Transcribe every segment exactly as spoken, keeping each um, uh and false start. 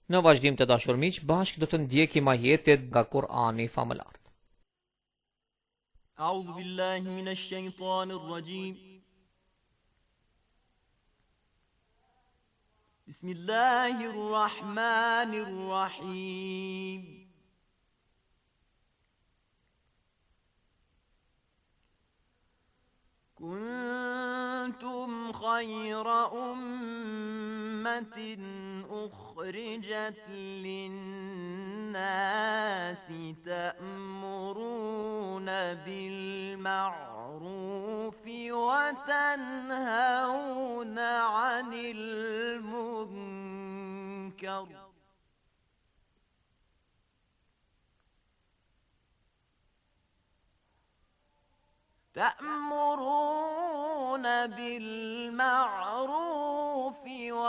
Në vazhdim të dashur miq, bashkë do të ndjekim ajetet nga Kur'ani famëlar. A'udhu billahi minash shaitanir rajim. Bismillahir rahmanir rahim. Kuntum khayra ummatin ukhrijat lin-nasi ta'muruna bil ma'rufi wa tanhauna 'anil munkar. تأمرون بالمعروف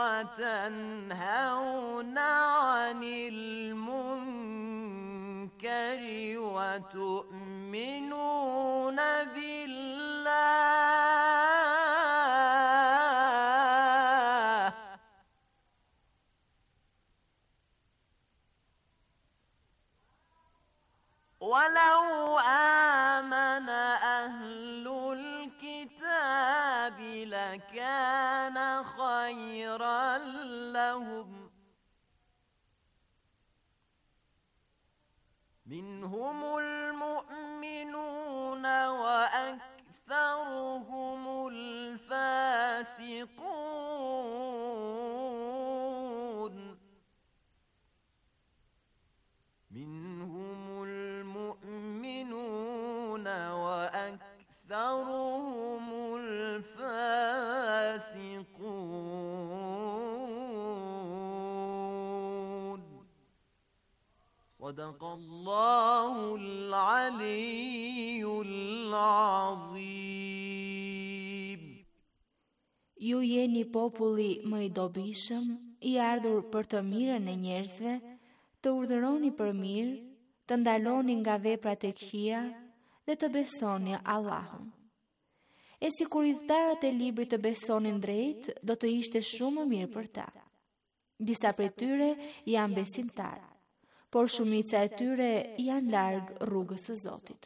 وتنهون عن المنكر وتؤمنون بالله ولو آمن أهل الكتاب لكان خيرا لهم منهم المؤمنون وأكثرهم الفاسقون منهم المؤمنون وأكثرهم الفاسقون صدق الله العلي العظيم. Ju jeni populli më i dobishëm, i ardhur për të mirën e njerëzve, të urdhëroni për mirë, të ndaloni nga veprat e këqija dhe të besoni Allahun. E si kur i thtarët e librit të besonin drejt, do të ishte shumë më mirë për ta. Disa prej tyre janë besimtarë, por shumica e tyre janë larg rrugës së Zotit.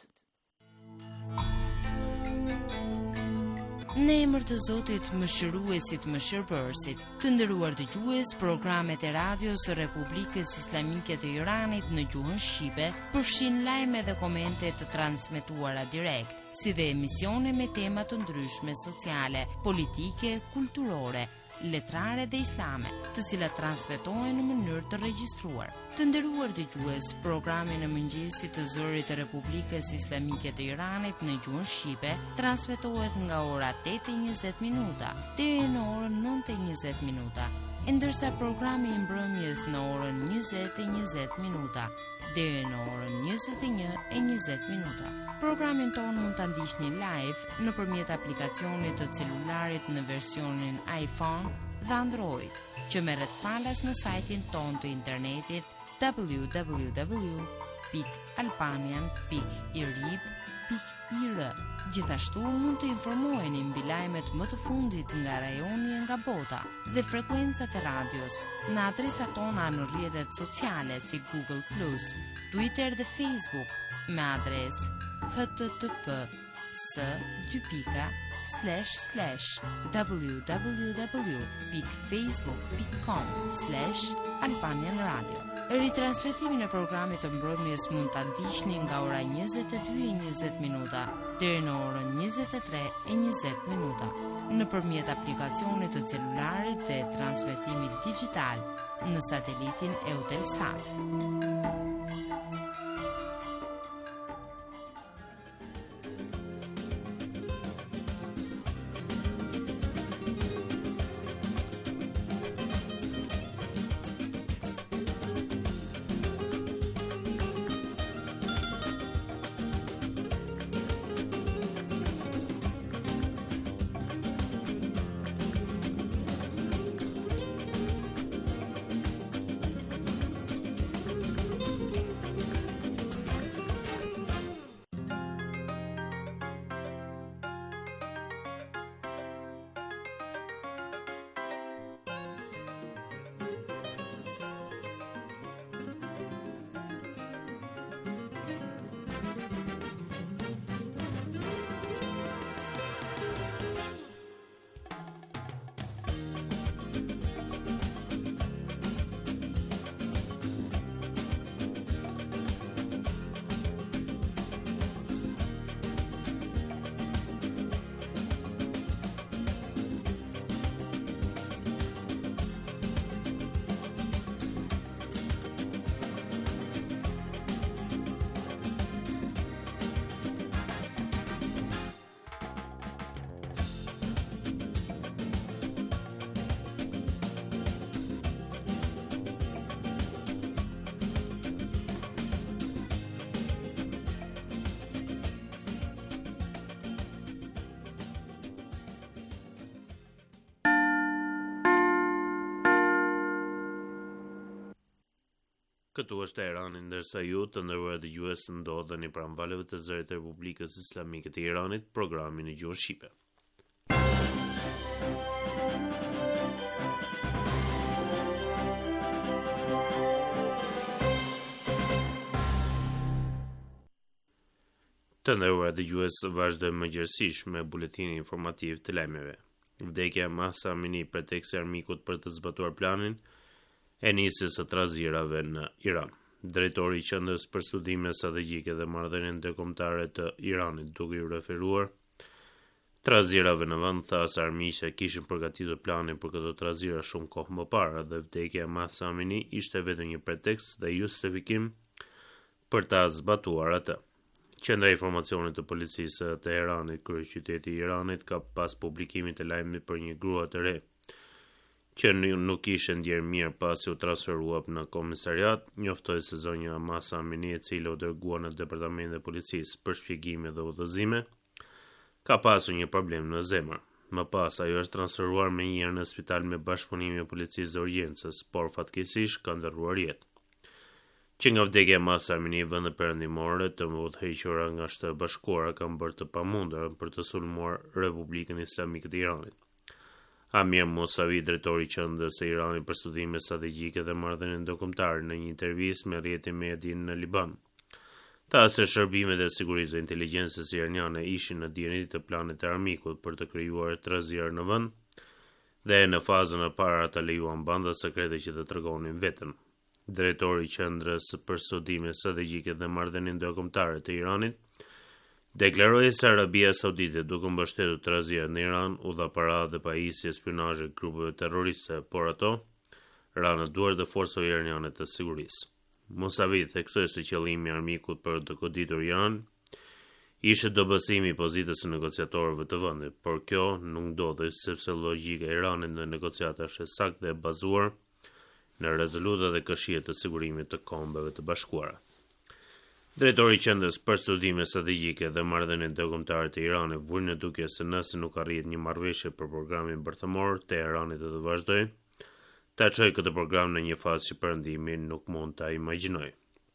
Në emër të Zotit, mëshiruesit, mëshirbërësit, të nderuar dëgjues, programet e radios së Republikës Islamike të Iranit në gjuhën shqipe përfshin lajme dhe komente të transmetuara direkt, si dhe emisione me tema të ndryshme sociale, politike, kulturore, letrare dhe islame, të cilat transmetohen në mënyrë të regjistruar. Të nderuar dëgjues, programi në mëngjesit të zërit të Republikës Islamike të Iranit në gjuhën shqipe transmetohet nga ora tetë e njëzet minuta deri në orën nëntë e njëzet minuta, ndërsa programi i mbrëmjes në orën njëzet e njëzet minuta deri në orën njëzet e një e njëzet minuta. Programin tonë mund ta ndiqni live nëpërmjet aplikacionit të celularit në versionin iPhone dhe Android, që merret falas në sajtin tonë të internetit w w w pikë albanian pikë irib pikë i r. Gjithashtu mund të informoheni mbi lajmet më të fundit nga rajoni e nga bota dhe frekuencat e radios në adresat tona në rrjetet sociale si Google plus, Twitter dhe Facebook me adresë h t t p s dy pika slash slash w w w pikë facebook pikë com slash albanian radio. Ritransmetimin e programit të mbrëmjes mund ta ndiqni nga ora njëzet e dy e njëzet minuta deri në orën njëzet e tre e njëzet minuta nëpërmjet aplikacionit të celularit dhe transmetimit digjital në satelitin Eutelsat. Këtu është Teherani, ndërsa ju të nderuar dëgjues ndodheni pranë valeve të zërit të Republikës Islamike të Iranit, programi në gjuhën shqipe. Të nderuar dëgjues, vazhdojmë mëngjesisht me buletinin informativ të lajmeve. Vdekja e Mahsa Amini pretekse armikut për të zbatuar planin e nisjes së trazirave në Iran. Drejtori i Qendrës për Studime Strategjike dhe Marrëdhënie Ndërkombëtare të Iranit, duke u referuar trazirave në vend, tha se armiqtë kishin përgatitur planin për këto trazira shumë kohë më parë dhe vdekja e Mahsa Amini ishte vetëm një pretekst dhe justifikim për ta zbatuar atë. Qendra e Informacionit të Policisë së Teheranit, kryeqyteti i Iranit, ka pas publikimit të lajmit për një grua të re që nuk ishte ndjerë mirë pasi u transferua në komisariat, njoftoi se zonja Mahsa Amini, e cila u dërguar në departamentin e policisë për shpjegime dhe udhëzime, ka pasur një problem në zemër. Më pas, ajo është transferuar me njëherë në spital me bashkëpunimin e policisë dhe urgjencës, por fatkeqësisht ka ndërruar jetë. Që nga vdekja e Mahsa Amini, vendet perëndimore të udhëhequra nga Shtetet e Bashkuara kanë bërë të pamundur për të sulmuar Republikën Islamike të Iranit. Amir Mousavi, drejtori i Qendrës së Iranit për Studime Strategjike dhe Marrëdhënie Ndërkombëtare, në një intervistë me rrjetin Median në Liban, tha se shërbimet e sigurisë dhe inteligjencës iraniane ishin në dieni të planit të armikut për të krijuar trazira në vend dhe në fazën e parë ata lejuan banda sekrete që të tregonin veten. Drejtori i Qendrës për Studime Strategjike dhe Marrëdhënie Ndërkombëtare të Iranit deklaroi se Arabia Saudite, duke mbështetur trazirat në Iran, u dha para dhe pajisje spionazhe grupeve terroriste, por ato ranë në duart e forcave iraniane të sigurisë. Mousavi theksoi se qëllimi i armikut për të goditur Iran ishte dobësimi i pozitës së negociatorëve të vendit, por kjo nuk ndodhi sepse logjika e Iranit në negociata është saktë e bazuar në rezoluta dhe këshille të sigurimit të Kombeve të Bashkuara. Drejtori i Qendrës për Studime Strategjike dhe Marrëdhënie Ndërkombëtare të Iranit vuri në dukje se nëse nuk arrihet një marrëveshje për programin bërthëmor, Teherani do të vazhdojë ta çojë këtë program në një fazë që perëndimi nuk mund ta imagjinojë.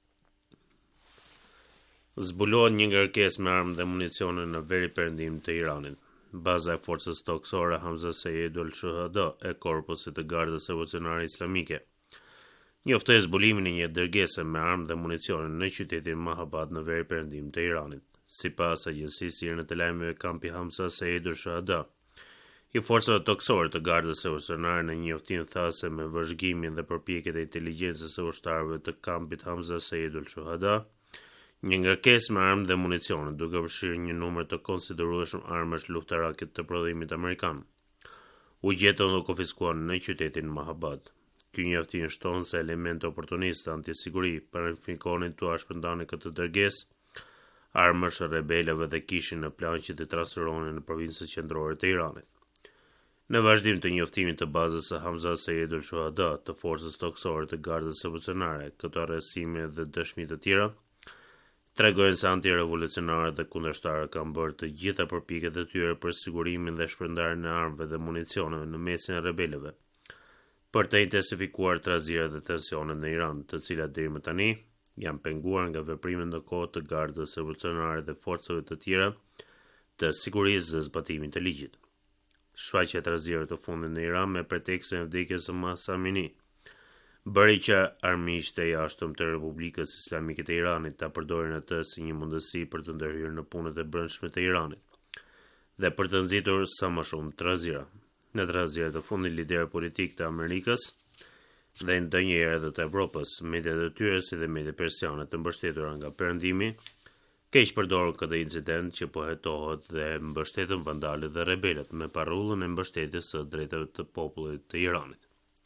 Zbulohet një ngarkesë me armë dhe municione në veri perëndim të Iranit. Baza e forcës toksore Hamza Seyed al-Shuhada e Korpusit të Gardës Revolucionare Islamike njoftoi zbulimin e një dërgese me armë dhe municione në qytetin Mahabad në veri perëndim të Iranit. Sipas agjencisë sirene të lajmeve, kampi Hamza Seyed al-Shuhada i forcave toksore të Gardës Revolucionare në një njoftim tha se me vëzhgimin dhe përpjekjet e inteligjencës së ushtarëve të kampit Hamza Seyed al-Shuhada, një ngarkesë me armë dhe municione, duke përfshirë një numër të konsiderueshëm armësh luftarake të prodhimit amerikan, u gjetën dhe konfiskuar në qytetin Mahabad. Ky njoftim shton se elemente oportuniste antisiguri planifikonin të shpërndanin këtë dërgesë armësh rebelëve dhe kishin në plan që të transferonin në provincët qendrore të Iranit. Në vazhdim të njoftimit të bazës së Hamza Seyed al-Shuhada të forcës toksore të Gardës Revolucionare, këto arrestime dhe dëshmi të tjera tregojnë se antirevolucionarët dhe kundërshtarët kanë bërë të gjitha përpjekjet e tyre për sigurimin dhe shpërndarjen e armëve dhe municioneve në mesin e rebelëve, për të intensifikuar trazirat dhe tensionet në Iran, të cilat deri më tani janë penguar nga veprimet ndërkohë të Gardës Revolucionare dhe forcave të tjera të sigurisë dhe zbatimit të ligjit. Shfaqja e trazirave të fundit në Iran me pretekstin e vdekjes së Mahsa Amini bëri që armiqtë e jashtëm të Republikës Islamike të Iranit ta përdorin atë si një mundësi për të ndërhyrë në punët e brendshme të Iranit dhe për të nxitur sa më shumë trazira. Në trazirat e fundit, liderët politikë të Amerikës dhe ndonjëherë edhe të Evropës, mediat e tyre si dhe mediat persiane të mbështetura nga perëndimi, keq përdorën këtë incident që po hetohet dhe mbështetën vandalët dhe rebelët me parrullën e mbështetjes së drejtave të popullit të Iranit.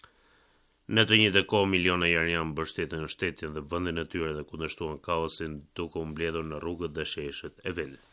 Në të njëjtën kohë, miliona iranianë mbështetën shtetin dhe vendin e tyre dhe kundërshtuan kaosin duke u mbledhur në rrugët dhe sheshet e vendit.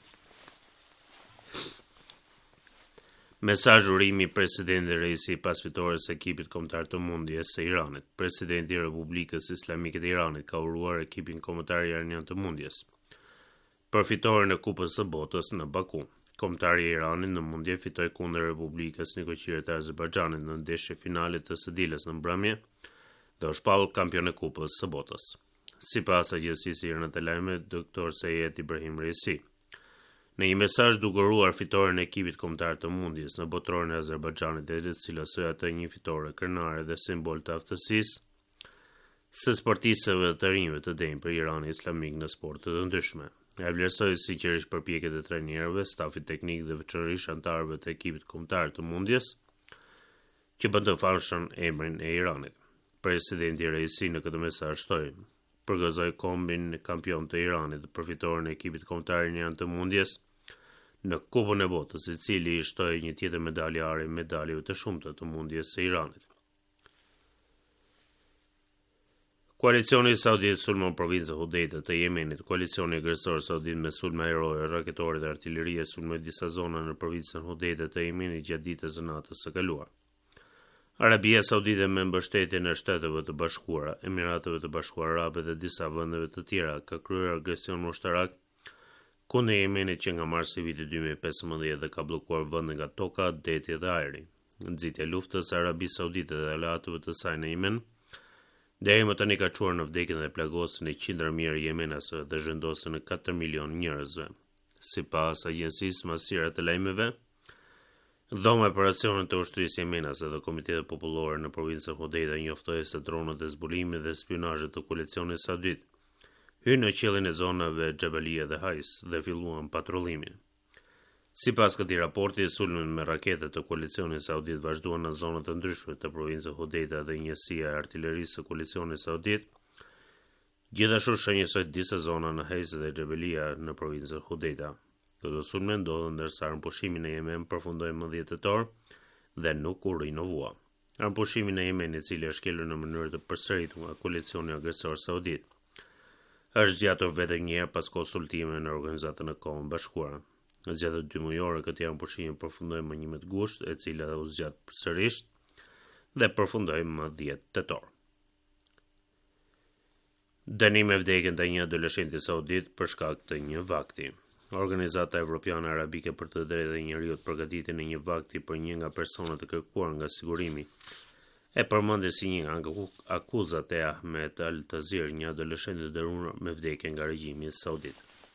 Mesazh urimi i presidentit Reisi pas fitores së ekipit kombëtar të mundjes së Iranit. Presidenti i Republikës Islamike të Iranit ka uruar ekipin kombëtar iranian të mundjes për fitoren e Kupës së Botës në Baku. Kombëtari i Iranit në mundje fitoi kundër Republikës Nikoqire të Azerbajxhanit në ndeshje finale të së dielës në mbrëmje do shpall kampion e kupës së botës. Sipas agjencisë irane të lajmeve, doktor Seyed Ibrahim Reisi, në një mesazh duke uruar fitoren e ekipit kombëtar të mundjes në botrorin e Azerbajxhanit, e cila së atë një fitore krenare dhe simbol të aftësisë së sportistëve të rinjve të denjë për Iranin Islamik në sporte të ndryshme. Ai vlerësoi sinqerisht përpjekjet e trajnerëve, stafit teknik dhe veçanërisht anëtarëve të ekipit kombëtar të mundjes që bën të famshëm emrin e Iranit. Presidenti Reisi në këtë mesazh shtoi: përgëzoj kombin kampion të Iranit për fitoren e ekipit kombëtar iranian të mundjes në Kupën e Botës, i cili i shtoi një tjetër medalje are medaljeve të shumta të mundjes së Iranit. Koalicioni Saudit sulmon provincën Hudejda të Yemenit. Koalicioni agresor Saudit me sulme ajrore, raketore dhe artillerie sulmoi disa zona në provincën Hudejda të Yemenit gjatë ditës së natës së kaluar. Arabia Saudite me mbështetjen e Shteteve të Bashkuara, Emirateve të Bashkuara Arabe dhe disa vendeve të tjera ka kryer agresion ushtarak kundër Yemenit që nga marsi i vitit dy mijë e pesëmbëdhjetë dhe ka bllokuar vende nga toka, deti dhe ajri. Nxitja e luftës së Arabisë Saudite dhe aleatëve të saj në Yemen deri më tani ka çuar në vdekjen dhe plagosjen e qindra mijë jemenasëve dhe zhvendosjen e katër milion njerëzve. Sipas agjencisë masire të lajmeve, dhoma e operacionit të ushtrisë jemenase dhe Komitetet Popullore në provincën Hudejda njoftoi se dronët e zbulimit dhe spionazhit të koalicionit saudit hyrën në qiellin e zonave Jabalia dhe Hais dhe filluan patrullimin. Sipas këtij raporti, sulmet me rakete të koalicionit saudit vazhduan në zona të ndryshme të provincës Hudejda dhe njësia e artillerisë së koalicionit saudit. Gjithashtu shënjësoi disa zona në Hais dhe Jabalia në provincën Hudejda. Këto sulme ndodhen ndërsa armëpushimi në Yemen përfundoi më dhjetë tetor dhe nuk u rinovua. Armëpushimi në Yemen, i cili është shkelur në mënyrë të përsëritur nga koalicioni agresor saudit, është zgjatur vetëm një herë pas konsultimeve në Organizatën e Kombeve Bashkuara. Zgjatë dy mujore këtij armëpushimi përfundoi më njëmbëdhjetë gusht, e cila u zgjat sërish dhe përfundoi më dhjetë tetor. Dënim e vdekjen ndaj një adoleshenti saudit për shkak të një vakti. Organizata Evropiane Arabike për të Drejtat e Njerëzit përgatiti në një vakti për një nga personat e kërkuar nga sigurimi. E përmendi si një nga akuzat e Ahmed Al-Tazir, një adoleshent i dënuar me vdekje nga regjimi saudit.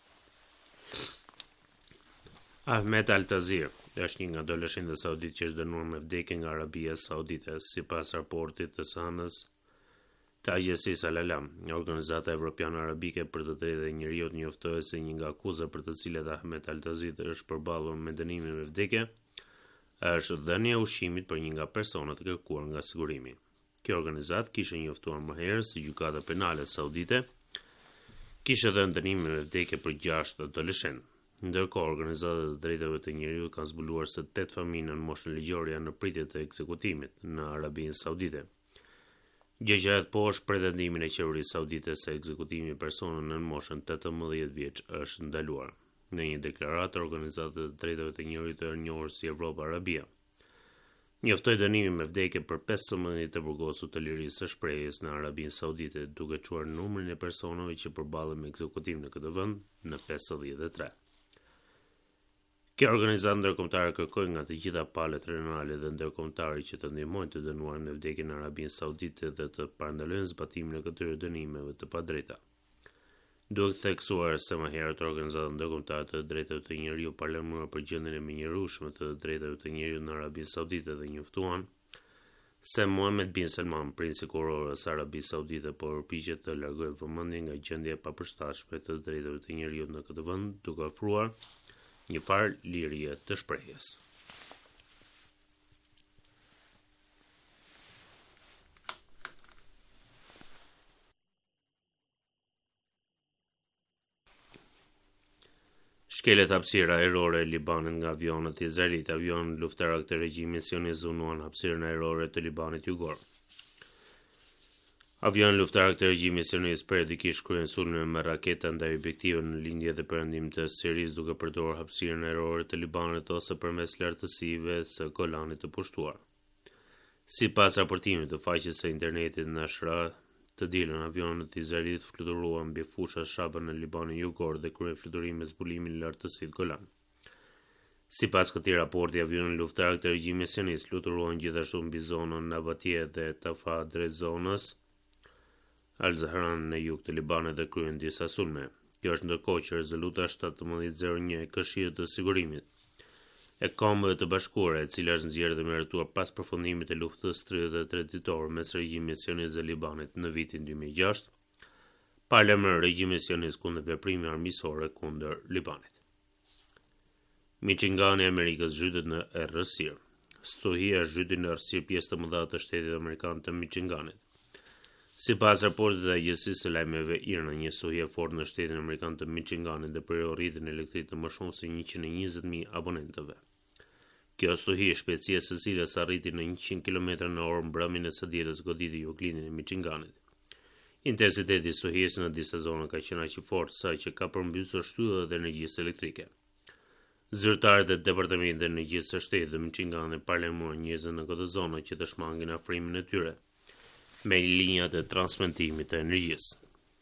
Ahmed Al-Tazir është një nga adoleshentët saudit që është dënuar me vdekje nga Arabia Saudite, sipas raportit të sanës të agjencisë Al-Alam. Organizata Evropiane Arabike për të Drejtat e Njerëzit njoftoi se një nga akuzat për të cilat Ahmed Al-Tazir është përballur me dënimin me vdekje është dhënia e ushqimit për një nga personat e kërkuar nga sigurimi. Kjo organizatë kishte njoftuar më herë se gjykata penale saudite kishte dhënë dënimin me vdekje për gjashtë adoleshentë. Ndërkohë, organizatat e drejtave të njerëzit kanë zbuluar se tetë familje në moshën ligjore janë në pritje të ekzekutimit në Arabinë Saudite. Gjëgjahet poshtë pretendimin e qeverisë saudite se ekzekutimi i personave në moshën tetëmbëdhjetë vjeç është ndaluar. Në një deklaratë, organizatat e drejtave të njerëzit e njohur si Evropa Arabia njoftoi dënimin me vdekje për pesëmbëdhjetë të burgosur të lirisë së shprehjes në Arabinë Saudite, duke quar numrin e personave që përballen me ekzekutim në këtë vend në pesëdhjetë e tre. Kjo organizatë ndërkombëtare kërkoi nga të gjitha palët regionale dhe ndërkombëtare që të ndihmojnë të dënuar me vdekje në Arabinë Saudite dhe të parandalojnë zbatimin e këtyre dënimeve të padrejta. Duhet theksuar se më herët organizata ndërkombëtare të drejtave të njerëzit parlamuar për gjendjen e menjërueshme të drejtave të njerëzit në Arabinë Saudite dhe njoftuan se Mohammed bin Salman, princi kurorës së Arabisë Saudite, po përpiqet të largojë vëmendjen nga gjendja e papërshtatshme të drejtave të njerëzit në këtë vend, duke ofruar një farë lirie të shprehjes. Shkelet hapësira ajrore e Libanit nga avionët izraelit. Avionët luftarak të regjimit sionist zonuan hapësirën ajrore të Libanit jugor. Avionët luftarak të regjimit sionist periodikisht kryejnë sulme me raketa ndaj objektive në lindje dhe perëndim të Sirisë, duke përdorur hapësirën ajrore të Libanit ose përmes lartësive së Golanit të pushtuar. Sipas raportimit të faqes së internetit Nashra, të dielën avionët të Izraelit fluturuan mbi fushat Shaba në Libanin jugor dhe kryen fluturim me zbulimin lartësitë Golan. Sipas këtij raporti, avionët luftarak të regjimit sionist fluturuan gjithashtu mbi zonën Nabatie dhe Tafa drejt zonës Al-Zahran në jug të Libanit dhe kryen disa sulme. Kjo është ndërkohë që rezoluta shtatëmbëdhjetë zero një e Këshillit të Sigurimit e Kombëve të Bashkuara, e cila është nxjerrë dhe miratuar pas përfundimit të luftës tridhjetë e tre ditore mes regjimit sionist dhe Libanit në vitin dy mijë e gjashtë, pa lajmëruar regjimin sionist kundër veprimeve armiqësore kundër Libanit. Michigani i Amerikës zhytet në errësirë. Stuhia zhyti në errësirë pjesë të mëdha të shtetit amerikan të Michiganit. Sipas raportit të Agjencisë së Lajmeve IRNA, një stuhi e fortë në shtetin amerikan të Michiganit dhe për rritjen e elektrik të më shumë se njëqind e njëzet mijë abonentëve. Kjo stuhi, shpejtësia së cilës arriti në njëqind kilometra në orë mbrëmjen e së dielës goditi juglindjen e Michiganit. Intensiteti i stuhisë në disa zona ka qenë aq i fortë sa që ka përmbysur shtyllat e energjisë elektrike. Zyrtarët e Departamentit të Energjisë së Shtetit të Michiganit paralajmëruan njerëzit në këtë zonë që të shmangin afrimin e tyre me linjat e transmetimit të energjisë.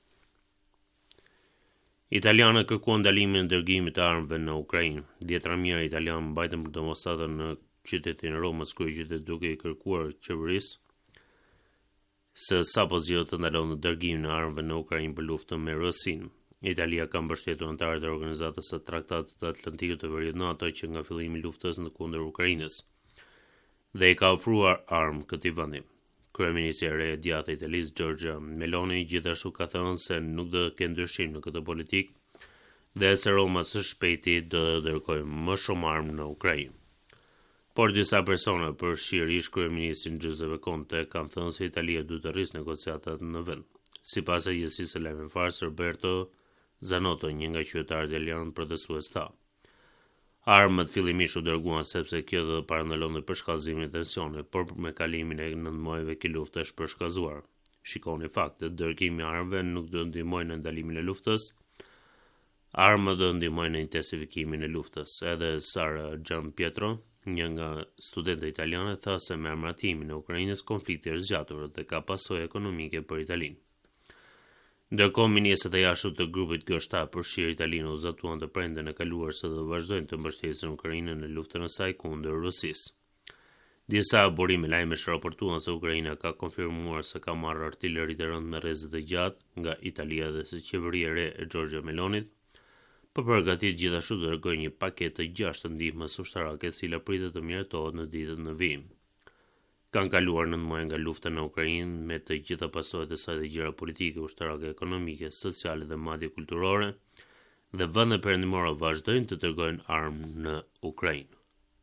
Italianët kërkuan ndalimin e dërgimit të armëve në Ukrainë. Dhjetëra mijëra italianë mbajtën për demonstrata në qytetin e Romës, kryeqytet, duke i kërkuar qeverisë se sapo zgjedhë të ndalon dërgimin e armëve në Ukrainë për luftën me Rusinë. Italia ka mbështetur anëtarët e organizatës së Tratatit të Atlantikut të Veriut NATO që nga fillimi i luftës në kundër Ukrainës dhe i ka ofruar armë këtij vendi. Kryeministri i re e djathtë i Italisë Giorgia Meloni gjithashtu ka thënë se nuk do të ketë ndryshim në këtë politikë dhe se Roma së shpejti do të dërgojë më shumë armë në Ukrainë. Por disa persona, përfshirësisht kryeministrin Giuseppe Conte, kanë thënë se Italia duhet të rrisë negociatat në vend. Sipas agjencisë së lajmeve Fars, Roberto Zanotto, një nga qytetarët italianë protestues, tha: armët fillimisht u dërguan sepse kjo do të parandalonte përshkallëzimin e tensionit, por me kalimin e nëntë muajve kjo luftë është përshkallëzuar. Shikoni faktet, dërgimi i armëve nuk do të ndihmojë në ndalimin e luftës. Armët do të ndihmojnë në intensifikimin e luftës. Edhe Sara Gianpietro, një nga studentët italianë, tha se me armatimin e Ukrainës konflikti është zgjatur dhe ka pasojë ekonomike për Italinë. Ndërkohë, ministrat e jashtëm të grupit G shtat përfshirë Italinë u zatuan të premten e kaluar se do të vazhdojnë të mbështesin Ukrainën në luftën e saj kundër Rusisë. Disa burime lajmesh raportuan se Ukraina ka konfirmuar se ka marrë artilleri të rëndë me rrezet e gjatë nga Italia dhe se qeveria e re e Giorgia Melonit po përgatit gjithashtu të dërgojë një paketë të gjashtë ndihmës ushtarake e cila pritet të miratohet në ditët në vijim. Kanë kaluar nëntë muaj nga lufta në Ukrainë me të gjitha pasojat e saj të gjëra politike, ushtarake, ekonomike, sociale dhe madje kulturore, dhe vendet perëndimore vazhdojnë të dërgojnë armë në Ukrainë.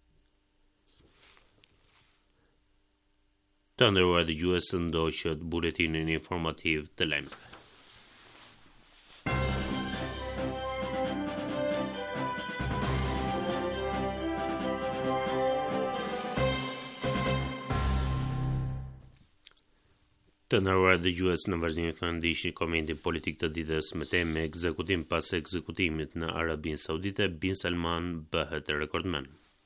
Të nderuar dëgjues, ndoqët buletinin informativ të lajmeve. Të nderuar dëgjues, në vazhdim të ndiqni komentin politik të ditës me temë ekzekutim pas ekzekutimit në Arabinë Saudite, Bin Salman bëhet rekordmen.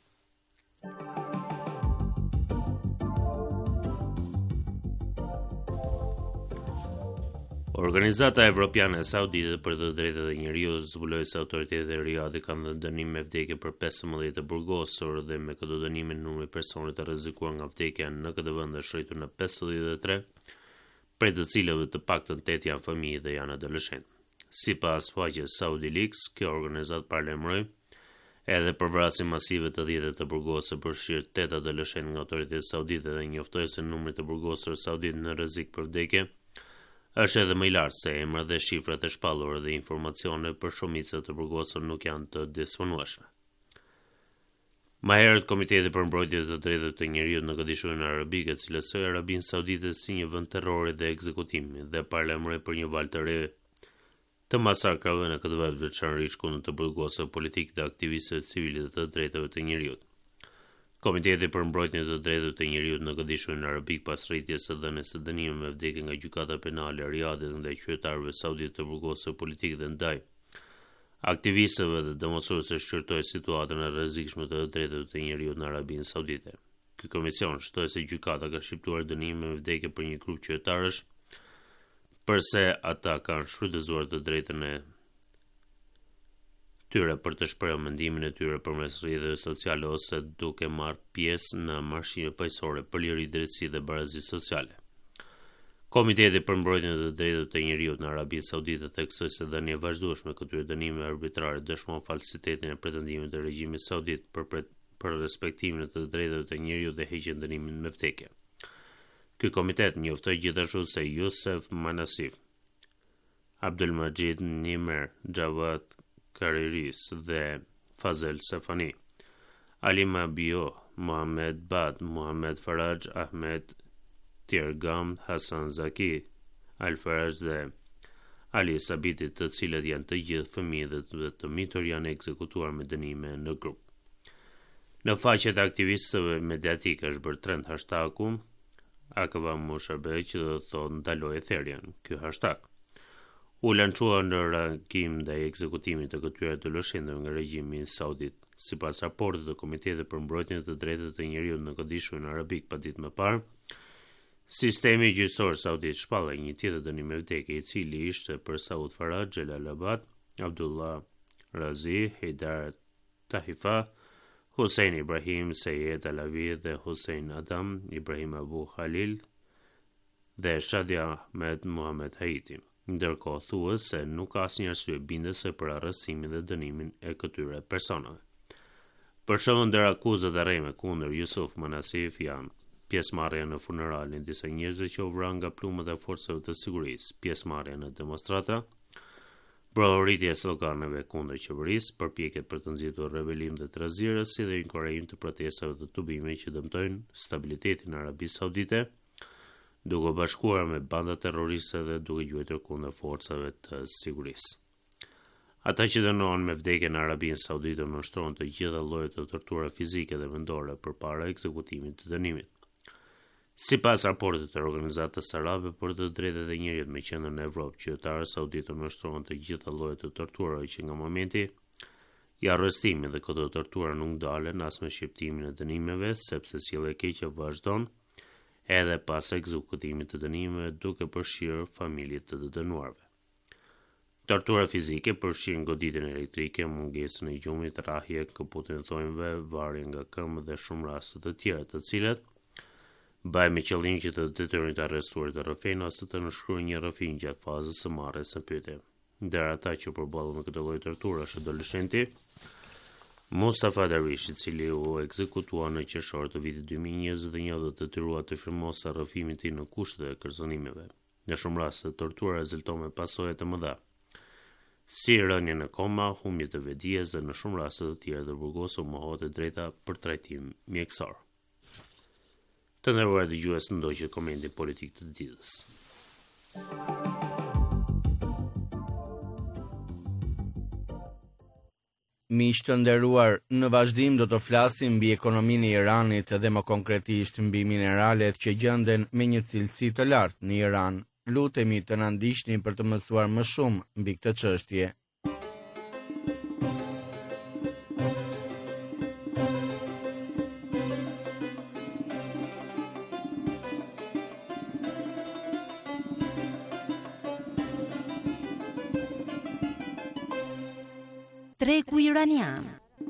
Organizata Evropiane e Saudite për të drejtat e njeriut zbuloi se autoritetet e Riyadit kanë dhënë dënim me vdekje për pesëmbëdhjetë të burgosur dhe me këto dënime numri i personave të rrezikuar nga vdekja në këtë vend është rritur në pesëdhjetë e tre, prej të cilëve të paktën tetë janë fëmijë dhe janë adoleshentë. Sipas faqes Saudi Leaks, kjo organizatë paralajmëroi edhe për vrasje masive të dhjetë të burgosur përfshirë tetë adoleshentë nga autoritetet saudite dhe njoftoi se numri të burgosur saudit në rrezik për vdekje është edhe më i lartë se emrat dhe shifrat e shpallura dhe informacione për shumicën të burgosur nuk janë të disponueshme. Më herët, Komiteti për Mbrojtje të Drejtave të Njeriut në Këndvështrinë Arabike cilësoi Arabinë Saudite si një vend terrori dhe ekzekutimi dhe paralajmëroi për një valë të re të masakrave në këtë vend, veçanërisht kundër të burgosur politik dhe aktivistëve civilë të drejtave të njeriut. Komiteti për Mbrojtjen e Drejtave të Njeriut në Këndvështrinë Arabike pas rritjes së dhënies së dënimit me vdekje nga gjykata penale e Riyadit ndaj qytetarëve saudit të burgosur politik dhe ndaj aktivistëve dhe demonstruesve shqyrtoi situatën e rrezikshme të drejtave të njeriut në Arabinë Saudite. Ky komision shtoi se gjykata ka shqiptuar dënime me vdekje për një grup qytetarësh, përse ata kanë shfrytëzuar të drejtën e tyre për të shprehur mendimin e tyre përmes rrjeteve sociale ose duke marrë pjesë në marshime paqësore për liri, drejtësi dhe barazi sociale. Komiteti për mbrojtjen e drejtave të njeriut në Arabinë Saudite theksoi se dhënia e vazhdueshme e këtyre dënimeve arbitrare dëshmon falsitetin e pretendimit të regjimit saudit për pre, për respektimin e të drejtave të njeriut dhe heqjen dënimin me vdekje. Ky komitet njoftoi gjithashtu se Youssef Manasif, Abdulmajid Nimer, Javad Kariris dhe Fazel Safani, Ali Mabio, Mohamed Bad, Mohamed Faraj, Ahmed Tiergam, Hasan Zaki, Al Faraj dhe Ali Sabitit, të cilët janë të gjithë fëmijë dhe të mitur, janë ekzekutuar me dënime në grup. Në faqet e aktivistëve mediatik është bërë trend hashtagu Akava Mushabe që do të thotë ndaloj therrjen. Ky hashtag u lançua në reagim ndaj ekzekutimit të këtyre të lëshendeve nga regjimi saudit. Sipas raportit të Komitetit për mbrojtjen e drejtave të njeriut në Kodishun Arabik pa ditë më parë, sistemi gjyqësor saudit shpallai një tjetër dënim me vdekje, i cili ishte për Saud Faraj, Jalalabad, Abdullah Razi, Heidar Tahifa, Hussein Ibrahim, Seyed Alavi dhe Hussein Adam, Ibrahim Abu Khalil dhe Shadi Ahmed Mohamed Haiti. Ndërkohë thuhet se nuk ka asnjë arsye bindëse për arrestimin dhe dënimin e këtyre personave. Për shembull, ndër akuzat e rreme kundër Yusuf Manasif janë pjesëmarrja në funeralin disa njerëzve që u vranë nga plumët e forcave të sigurisë, pjesëmarrja në demonstrata, brohoritje e sloganeve kundër qeverisë, përpjekjet për të nxitur rebelim dhe trazirës, si dhe inkurajim të protestave të tubime që dëmtojnë stabilitetin në Arabisë Saudite, duke bashkuar me banda terroriste dhe duke gjuajtur kundër forcave të sigurisë. Ata që dënohen me vdekje në Arabinë Saudite nënshtrohen të gjitha llojet të tortura fizike dhe mendore përpara ekzekutimit të dënimit. Sipas raportit të Organizatës Arabe për të drejtat e njerëzit me qendër në Evropë, qytetarët sauditë nënshtrohen të gjitha llojet të torturave që nga momenti i arrestimit dhe këto tortura nuk ndalen as me shqiptimin e dënimeve, sepse sjellja e keqe vazhdon edhe pas ekzekutimit të dënimeve, duke përfshirë familjet të të dënuarve. Tortura fizike përfshin goditjen elektrike, mungesën e gjumit, rrahje, kaputjen e thonjve, varje nga këmbë dhe shumë raste të tjera, të cilat bëhen me qëllim që të detyrojnë të arrestuarit të rrëfejnë ose të nënshkruajnë një rrëfim gjatë fazës së marrjes së pyetje. Ndër ata që përballen me këtë lloj torture është adoleshenti Mustafa Darwish, i cili u ekzekutua në qershor të vitit dy mijë e njëzet dhe një dhe të detyruar të firmosë rrëfimin e tij në kushtet e kërcënimeve. Në shumë raste tortura rezulton me pasojë të mëdha, si rënje në koma, humbje të vetdijes dhe në shumë raste të tjera të burgosur mohohet e drejta për trajtim mjekësor. Të nderuar dëgjues, ndoqët komentin politik të ditës. Miq të nderuar, në vazhdim do të flasim mbi ekonominë e Iranit dhe më konkretisht mbi mineralet që gjenden me një cilësi të lartë në Iran. Lutemi të na ndiqni për të mësuar më shumë mbi këtë çështje. Treku iranian.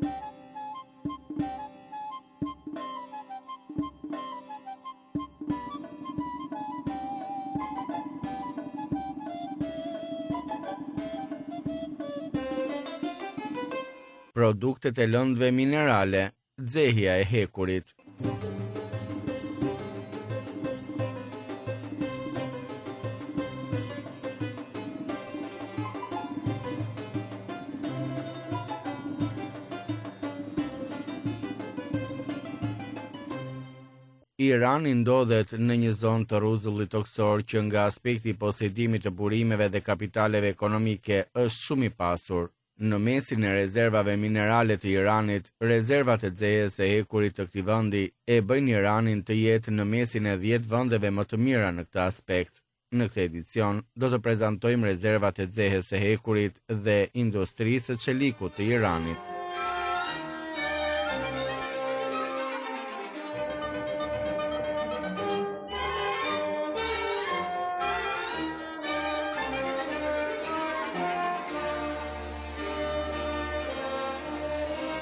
Produktet e lëndëve minerale, xehja e hekurit. Irani ndodhet në një zonë të rruzullit toksor që nga aspekti i posedimit të burimeve dhe kapitaleve ekonomike është shumë i pasur. Në mesin e rezervave minerale të Iranit, rezervat e xehes së hekurit të këtij vendi e bëjnë Iranin të jetë në mesin e dhjetë vendeve më të mira në këtë aspekt. Në këtë edicion do të prezantojmë rezervat e xehes së hekurit dhe industrisë së çelikut të Iranit.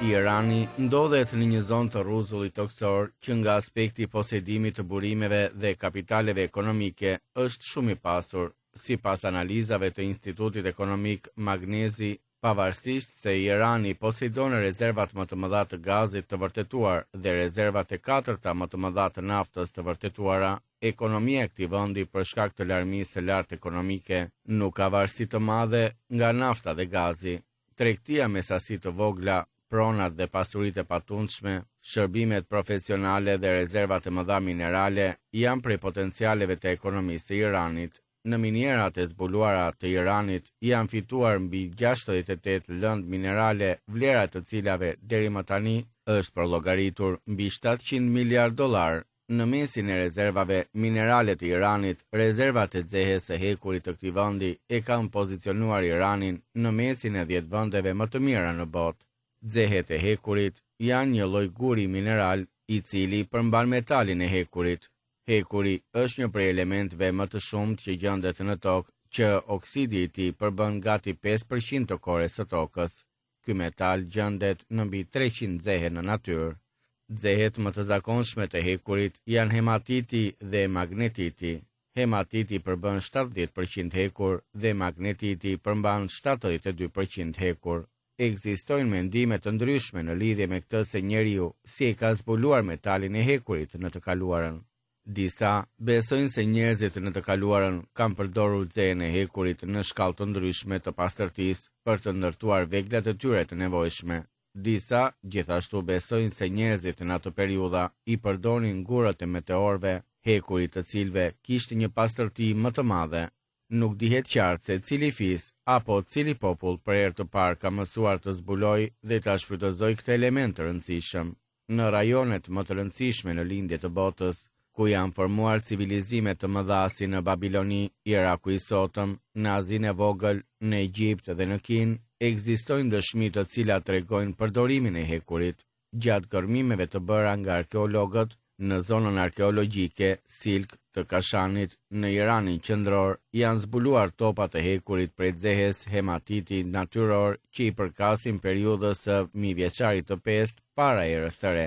Irani ndodhet në një zonë të rruzullit toksor që nga aspekti i posedimit të burimeve dhe kapitaleve ekonomike është shumë i pasur, sipas analizave të Institutit Ekonomik Magnezi, pavarësisht se Irani posedon rezervat më të mëdha të gazit të vërtetuar dhe rezervat e katërta më të mëdha të naftës të vërtetuara, ekonomia e këtij vendi për shkak të larmisë së lartë ekonomike nuk ka varësi të madhe nga nafta dhe gazi. Tregtia me sasi të vogla, pronat dhe pasuritë e patundshme, shërbimet profesionale dhe rezervat e mëdha minerale janë prej potencialeve të ekonomisë së Iranit. Në minierat e zbuluara të Iranit janë fituar mbi gjashtëdhjetë e tetë lëndë minerale, vlera të cilave deri më tani është përllogaritur mbi shtatëqind miliard dollar. Në mesin e rezervave minerale të Iranit, rezervat e xehes së hekurit të këtij vendi e kanë pozicionuar Iranin në mesin e dhjetë vendeve më të mira në botë. Xehet e hekurit janë një lloj guri mineral i cili përmban metalin e hekurit. Hekuri është një prej elementeve më të shumtë që gjendet në tokë, që oksidi i tij përbën gati pesë përqind të korres së tokës. Ky metal gjendet në mbi treqind xehe në natyrë. Xehet më të zakonshme të hekurit janë hematiti dhe magnetiti. Hematiti përbën shtatëdhjetë përqind hekur dhe magnetiti përmban shtatëdhjetë e dy përqind hekur. Ekzistojnë mendime të ndryshme në lidhje me këtë se njeriu si e ka zbuluar metalin e hekurit në të kaluarën. Disa besojnë se njerëzit në të kaluarën kanë përdorur xehen e hekurit në shkallë të ndryshme të pastërtisë për të ndërtuar veglat e tyre të nevojshme. Disa gjithashtu besojnë se njerëzit në ato periudha i përdorin gurët e meteorëve, hekurit të cilëve kishte një pastërti më të madhe. Nuk dihet qartë se cili fis apo cili popull për herë të parë ka mësuar të zbulojë dhe ta shfrytëzojë këtë element të rëndësishëm. Në rajonet më të rëndësishme në lindje të botës, ku janë formuar civilizime të mëdha si në Babiloni, Iraku i sotëm, në Azinë e vogël, në Egjipt dhe në Kinë, ekzistojnë dëshmi të cilat tregojnë përdorimin e hekurit. Gjatë gërmimeve të bëra nga arkeologët në zonën arkeologjike Silk të Kashanit në Iranin qendror, janë zbuluar topa të hekurit prej xehes hematiti natyror që i përkasin periudhës së mijëvjeçarit të pestë para erës së re.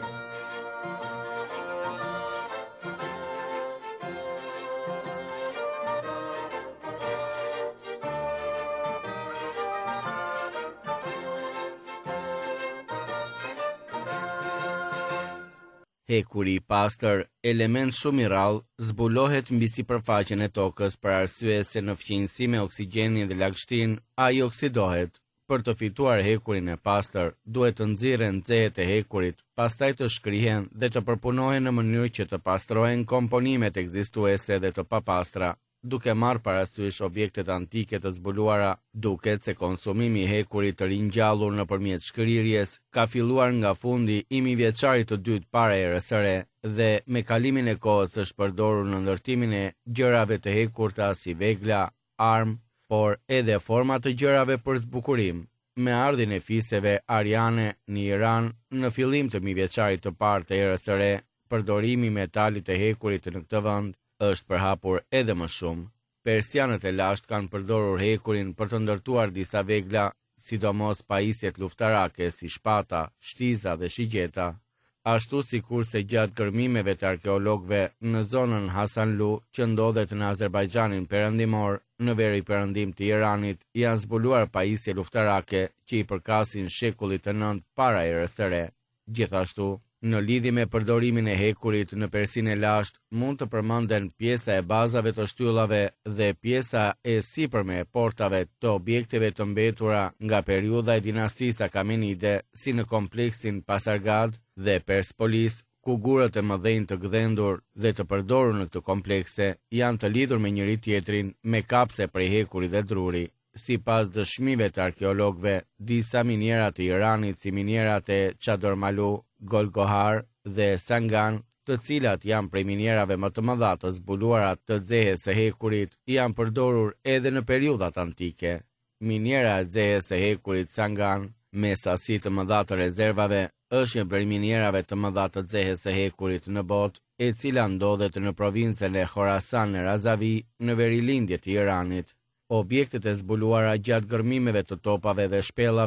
Hekuri i pastër, element shumë i rrallë, zbulohet mbi sipërfaqen e tokës për arsye se në fqinjësi me oksigjenin dhe lagështinë, ai oksidohet. Për të fituar hekurin e pastër, duhet të nxirren xehet e hekurit, pastaj të shkrihen dhe të përpunohen në mënyrë që të pastrohen komponimet ekzistuese dhe të papastra. Duke marrë parasysh objektet antike të zbuluara, duket se konsumimi i hekurit të ringjallur nëpërmjet shkrirjes ka filluar nga fundi i mijëvjeçarit të dytë para erës së re dhe me kalimin e kohës është përdorur në ndërtimin e gjërave të hekurta si vegla, armë, por edhe forma të gjërave për zbukurim. Me ardhin e fisëve ariane në Iran në fillim të mijëvjeçarit të parë të erës së re, përdorimi i metalit të hekurit në këtë vend është përhapur edhe më shumë. Persianët e lashtë kanë përdorur hekurin për të ndërtuar disa vegla, sidomos pajisjet luftarake si shpata, shtiza dhe shigjeta. Ashtu sikur se gjatë gërmimeve të arkeologëve në zonën Hasanlu, që ndodhet në Azerbajxhanin perëndimor, në veri perëndim të Iranit, janë zbuluar pajisje luftarake që i përkasin shekullit të nëntë para erës së re. Gjithashtu, në lidhje me përdorimin e hekurit në Persinë e lashtë, mund të përmenden pjesa e bazave të shtyllave dhe pjesa e sipërme e portave të objekteve të mbetura nga periudha e dinastisë Akamenide, si në kompleksin Pasargad dhe Perspolis, ku gurët e mëdhenj të gdhendur dhe të përdorur në këtë komplekse janë të lidhur me njëri tjetrin me kapse prej hekurit dhe druri. Sipas dëshmive të arkeologëve, disa miniera të Iranit si minierat e Çadormalu, Golgohar dhe Sangan, të cilat janë prej minierave më të mëdha të zbuluara të xehes së hekurit, janë përdorur edhe në periudhat antike. Miniera e xehes së hekurit Sangan, me sasi të mëdha të rezervave, është një prej minierave të mëdha të xehes së hekurit në botë, e cila ndodhet në provincën e Khorasan në Razavi, në verilindje të Iranit. Objektet e zbuluara gjatë gërmimeve të topave dhe shpellave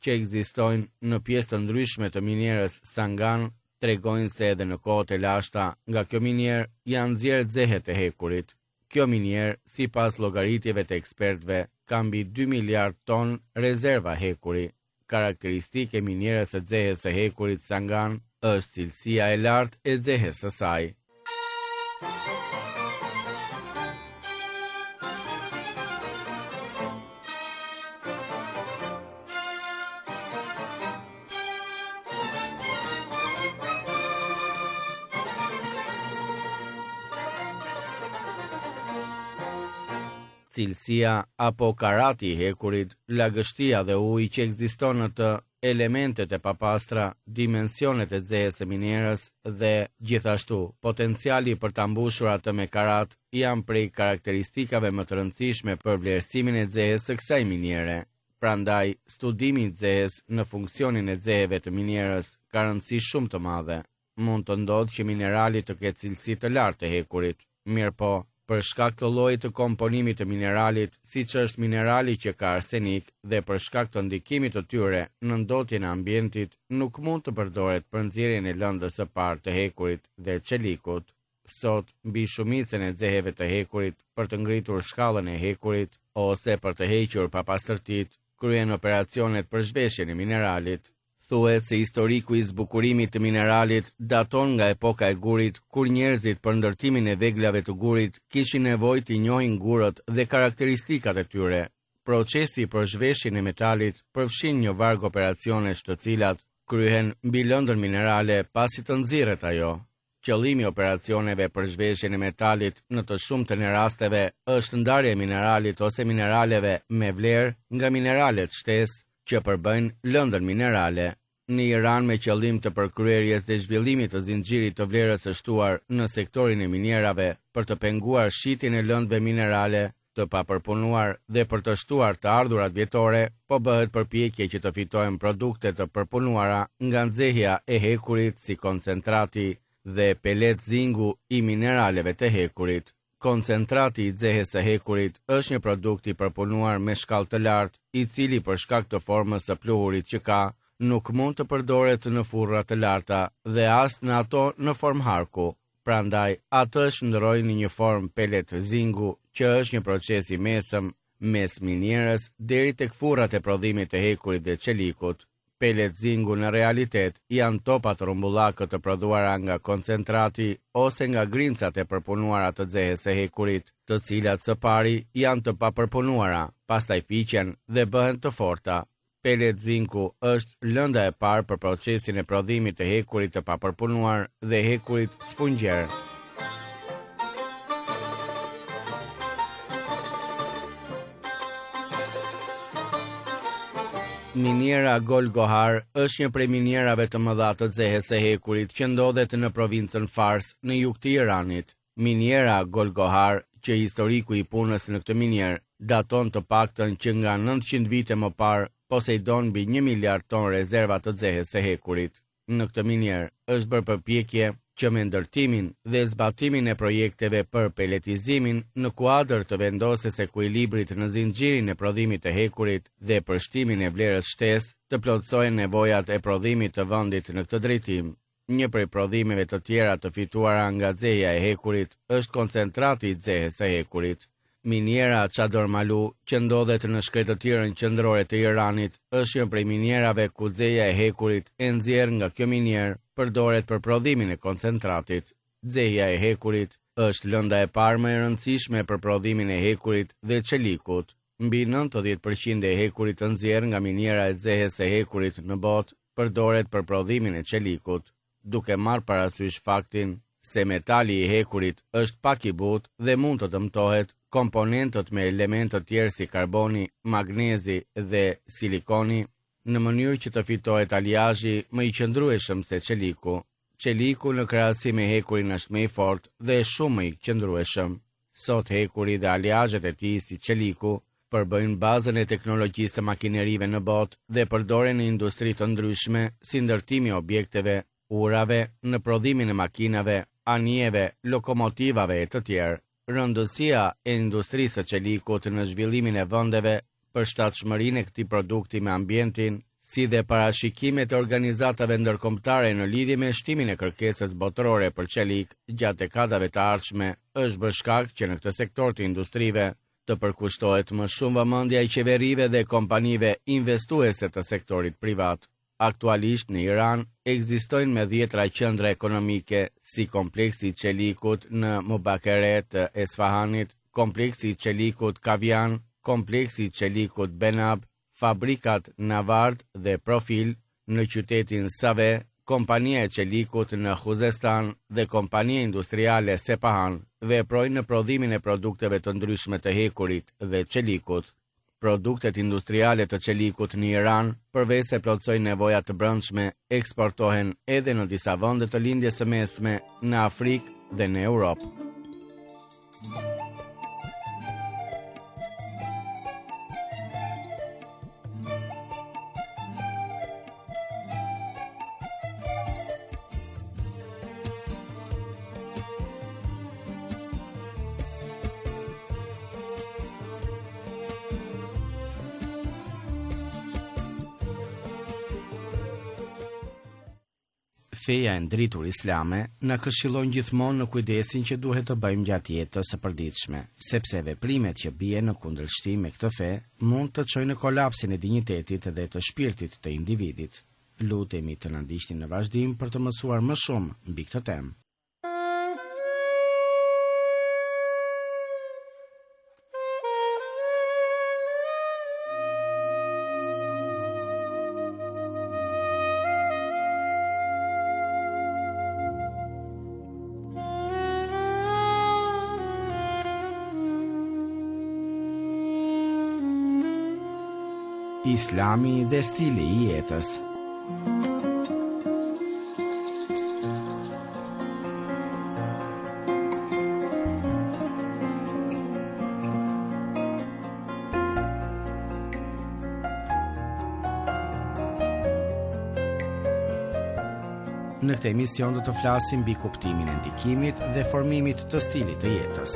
që ekzistojnë në pjesë të ndryshme të minierës Sangan tregojnë se edhe në kohët e lashta nga kjo minierë janë nxjerrë zehet e hekurit. Kjo minierë, sipas llogaritjeve të ekspertëve, ka mbi dy miliard ton rezerva hekuri. Karakteristike e minierës së zehes së hekurit Sangan është cilësia e lartë e zehes së saj. Cilësia apo karati i hekurit, lagështia dhe uji që ekziston në të, elementet e papastra, dimensionet e zehes së minierës dhe gjithashtu potenciali për ta mbushur atë me karat janë prej karakteristikave më të rëndësishme për vlerësimin e zehes së kësaj miniere. Prandaj, studimi i zehes në funksionin e zeheve të minierës ka rëndësi shumë të madhe. Mund të ndodhë që minerali të ketë cilësi të lartë të hekurit, mirë po, për shkak të llojit të komponimit të mineralit, siç është minerali që ka arsenik, dhe për shkak të ndikimit të tyre në ndotjen e ambientit, nuk mund të përdoret për nxjerrjen e lëndës së parë të hekurit dhe çelikut. Sot, mbi shumicën e zeheve të hekurit, për të ngritur shkallën e hekurit ose për të hequr papastërtitë, kryen operacionet për zhveshjen e mineralit. Thuhet se historiku i zbukurimit të mineralit daton nga epoka e gurit, kur njerëzit për ndërtimin e veglave të gurit kishin nevojë të njohin gurët dhe karakteristikat e tyre. Procesi për zhveshjen e metalit përfshin një varg operacionesh të cilat kryhen mbi lëndën minerale pasi të nxirret ajo. Qëllimi i operacioneve për zhveshjen e metalit në të shumtën e rasteve është ndarja e mineralit ose mineraleve me vlerë nga mineralet shtesë që përbëjnë lëndën minerale. Në Iran, me qëllim të përkryerjes dhe zhvillimit të zinxhirit të vlerës së shtuar në sektorin e minierave për të penguar shitjen e lëndëve minerale të papërpunuar dhe për të shtuar të ardhurat vjetore, po bëhet përpjekje që të fitohen produkte të përpunuara nga nxehja e hekurit si koncentrati dhe pelet zingu i mineraleve të hekurit. Koncentrati i zehes së hekurit është një produkt i përpunuar me shkallë të lartë, i cili për shkak të formës së pluhurit që ka, nuk mund të përdoret në furra të larta dhe as në ato në formë harku. Prandaj, atë shndërroi në një formë pelet zingu, që është një proces i mesëm mes minierës deri tek furrat e prodhimit të hekurit dhe çelikut. Pelet zingu në realitet janë topat rrumbullakë të prodhuara nga koncentrati ose nga grincat e përpunuara të zehes së hekurit, të cilat së pari janë të papërpunuara, pastaj piqen dhe bëhen të forta. Pelet zingu është lënda e parë për procesin e prodhimit të hekurit të papërpunuar dhe hekurit sfungjer. Miniera Golgohar është një prej minierave të mëdha të zehes së hekurit që ndodhet në provincën Fars në jug të Iranit. Miniera Golgohar, që historiku i punës në këtë minier daton të paktën që nga nëntëqind vite më parë, poseidon mbi një miliard ton rezerva të zehes së hekurit. Në këtë minier është bërë përpjekje që me ndërtimin dhe zbatimin e projekteve për peletizimin në kuadër të vendosjes së ekuilibrit në zinxhirin e prodhimit të hekurit dhe përshtimin e vlerës shtesë të plotësojnë nevojat e prodhimit të vendit në këtë drejtim. Një prej prodhimeve të tjera të fituara nga zehja e hekurit është koncentrati i zehes së hekurit. Miniera Çadormalu, që ndodhet në shkretëtirën qendrore të Iranit, është një prej minierave ku zeja e hekurit e nxjerr nga kjo minier përdoret për prodhimin e koncentratit. Zehja e hekurit është lënda e parë më e rëndësishme për prodhimin e hekurit dhe çelikut. Mbi nëntëdhjetë përqind e hekurit të nxjerr nga miniera e zehes së hekurit në botë përdoret për prodhimin e çelikut, duke marrë parasysh faktin se metali i hekurit është pak i butë dhe mund të dëmtohet, komponentët me elementë të tjerë si karboni, magnezi dhe silikoni, në mënyrë që të fitohet aliazhi më i qëndrueshëm se çeliku. Çeliku në krahasim me hekurin është më i fortë dhe shumë më i qëndrueshëm. Sot hekuri dhe aliazhet e tij si çeliku përbëjnë bazën e teknologjisë së makinerive në botë dhe përdoren në industri të ndryshme si ndërtimi i objekteve, urave, në prodhimin e makinave, anijeve, lokomotivave e të tjerë. Rëndësia e industrisë së çelikut në zhvillimin e vendeve, përshtatshmërinë e këtij produkti me ambientin, si dhe parashikimet e organizatave ndërkombëtare në lidhje me shtimin e kërkesës botërore për çelik gjatë dekadave të ardhshme, është bërë shkak që në këtë sektor të industrive të përkushtohet më shumë vëmendja i qeverive dhe kompanive investuese të sektorit privat. Aktualisht në Iran ekzistojnë me dhjetra qendra ekonomike si kompleksi i çelikut në Mubakere të Esfahanit, kompleksi i çelikut Kavian, kompleksi i çelikut Benab, fabrikat Navard dhe Profil në qytetin Save, kompania e çelikut në Khuzestan dhe kompania industriale Sepahan veprojnë në prodhimin e produkteve të ndryshme të hekurit dhe çelikut. Produktet industriale të çelikut në Iran, përveç se plotësojnë nevojat të brendshme, eksportohen edhe në disa vende të lindjes së mesme në Afrikë dhe në Europë. Feja e ndritur islame na këshillon gjithmonë në kujdesin që duhet të bëjmë gjatë jetës së përditshme, sepse veprimet që bien në kundërshtim me këtë fe mund të çojnë në kolapsin e dinjitetit dhe të shpirtit të individit. Lutemi të na ndiqni në vazhdim për të mësuar më shumë mbi këtë temë. Islami dhe stili i jetës. Në këtë emision do të flasim mbi kuptimin e ndikimit dhe formimit të stilit të jetës.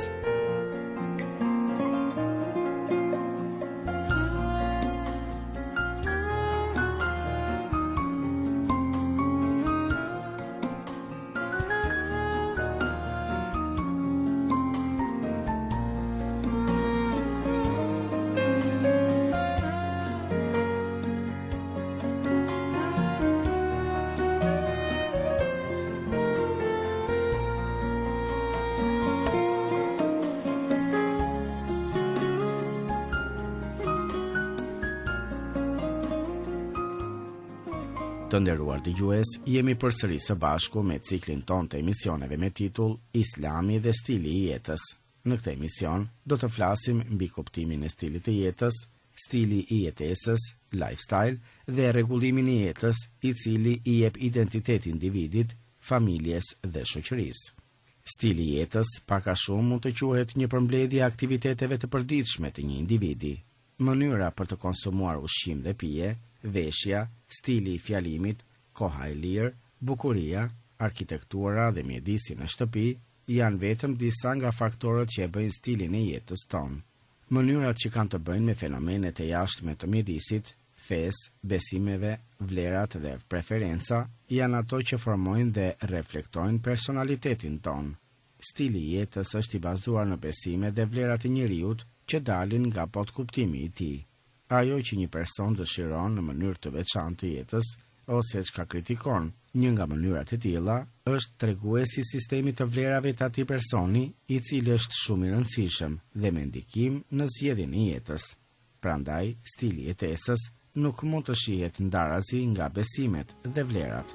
Të nderuar dëgjues, jemi përsëri së bashku me ciklin ton të emisioneve me titull Islami dhe stili i jetës. Në këtë emision do të flasim mbi kuptimin e stilit të jetës, stili i jetesës, lifestyle dhe rregullimin e jetës, i cili i jep identitet individit, familjes dhe shoqërisë. Stili i jetës pak a shumë mund të quhet një përmbledhje e aktiviteteve të përditshme të një individi. Mënyra për të konsumuar ushqim dhe pije, veshja, stili i fjalimit, koha e lirë, bukuria, arkitektura dhe mjedisi në shtëpi janë vetëm disa nga faktorët që e bëjnë stilin e jetës tonë. Mënyrat që kanë të bëjnë me fenomenet e jashtme të mjedisit, fesë, besimeve, vlerat dhe preferenca janë ato që formojnë dhe reflektojnë personalitetin tonë. Stili i jetës është i bazuar në besime dhe vlerat e njeriut që dalin nga potkuptimi i tij. Ajo që një person dëshiron në mënyrë të veçantë të jetës ose çka kritikon, një nga mënyrat e tilla është treguesi i sistemit të vlerave të atij personi, i cili është shumë i rëndësishëm dhe me ndikim në zgjedhjen e jetës. Prandaj, stili i jetesës nuk mund të shihet ndarazi nga besimet dhe vlerat.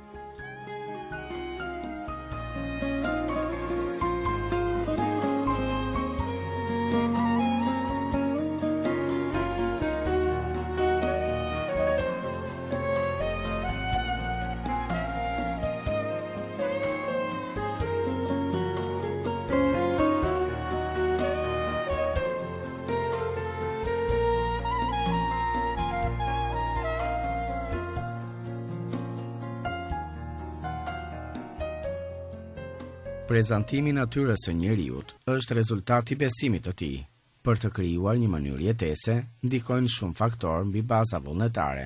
Prezantimi i natyrës së njeriut është rezultati i besimit të tij. Për të krijuar një mënyrë jetese, ndikojnë shumë faktorë mbi baza vullnetare.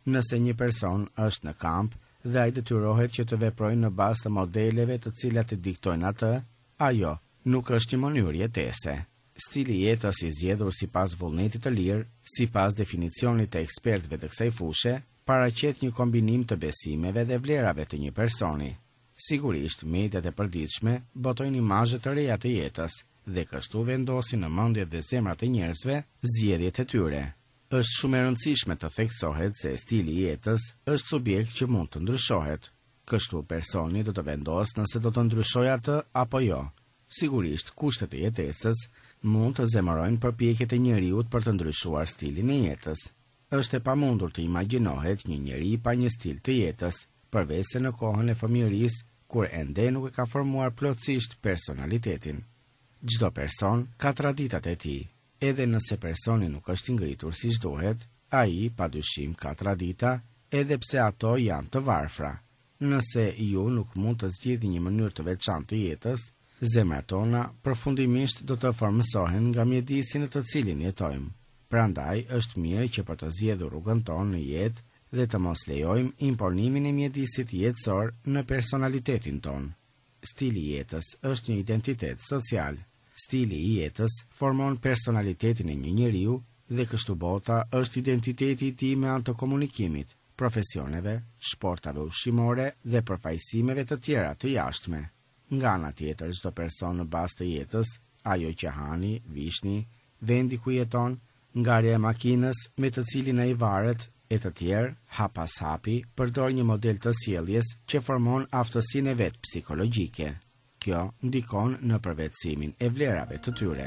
Nëse një person është në kamp dhe ai detyrohet që të veprojë në bazë të modeleve të cilat e diktojnë atë, ajo nuk është një mënyrë jetese. Stili i jetës i zgjedhur sipas vullnetit të lirë, sipas definicionit të ekspertëve të kësaj fushë, paraqet një kombinim të besimeve dhe vlerave të një personi. Sigurisht, mediat e përditshme botojnë imazhe të reja të jetës dhe kështu vendosin në mendjet dhe zemrat e njerëzve zgjedhjet e tyre. Është shumë e rëndësishme të theksohet se stili i jetës është subjekt që mund të ndryshohet. Kështu personi do të vendosë nëse do të ndryshojë atë apo jo. Sigurisht, kushtet e jetesës mund të zemërojnë përpjekjet e njeriut për të ndryshuar stilin e jetës. Është e pamundur të imagjinohet një njeri pa një stil të jetës, përveç se në kohën e fëmijërisë, kur ende nuk e ka formuar plotësisht personalitetin. Çdo person ka traditat e tij. Edhe nëse personi nuk është i ngritur siç duhet, ai padyshim ka tradita, edhe pse ato janë të varfra. Nëse ju nuk mund të zgjidhni një mënyrë të veçantë të jetës, zemrat tona përfundimisht do të formësohen nga mjedisi në të cilin jetojmë. Prandaj është mirë që për të zgjedhur rrugën tonë në jetë dhe të mos lejojmë imponimin e mjedisit jetësor në personalitetin tonë. Stili i jetës është një identitet social. Stili i jetës formon personalitetin e një njeriu dhe kështu bota është identiteti i tij me anë të komunikimit, profesioneve, sportave ushqimore dhe përfaqësimeve të tjera të jashtme. Nga ana tjetër, çdo person në bazë të jetës, ajo që hani, vishni, vendi ku jeton, ngarja e makinës me të cilin ai varet, e të tjerë, hap pas hapi, përdor një model të sjelljes që formon aftësinë e vet psikologjike. Kjo ndikon në përvetësimin e vlerave të tyre.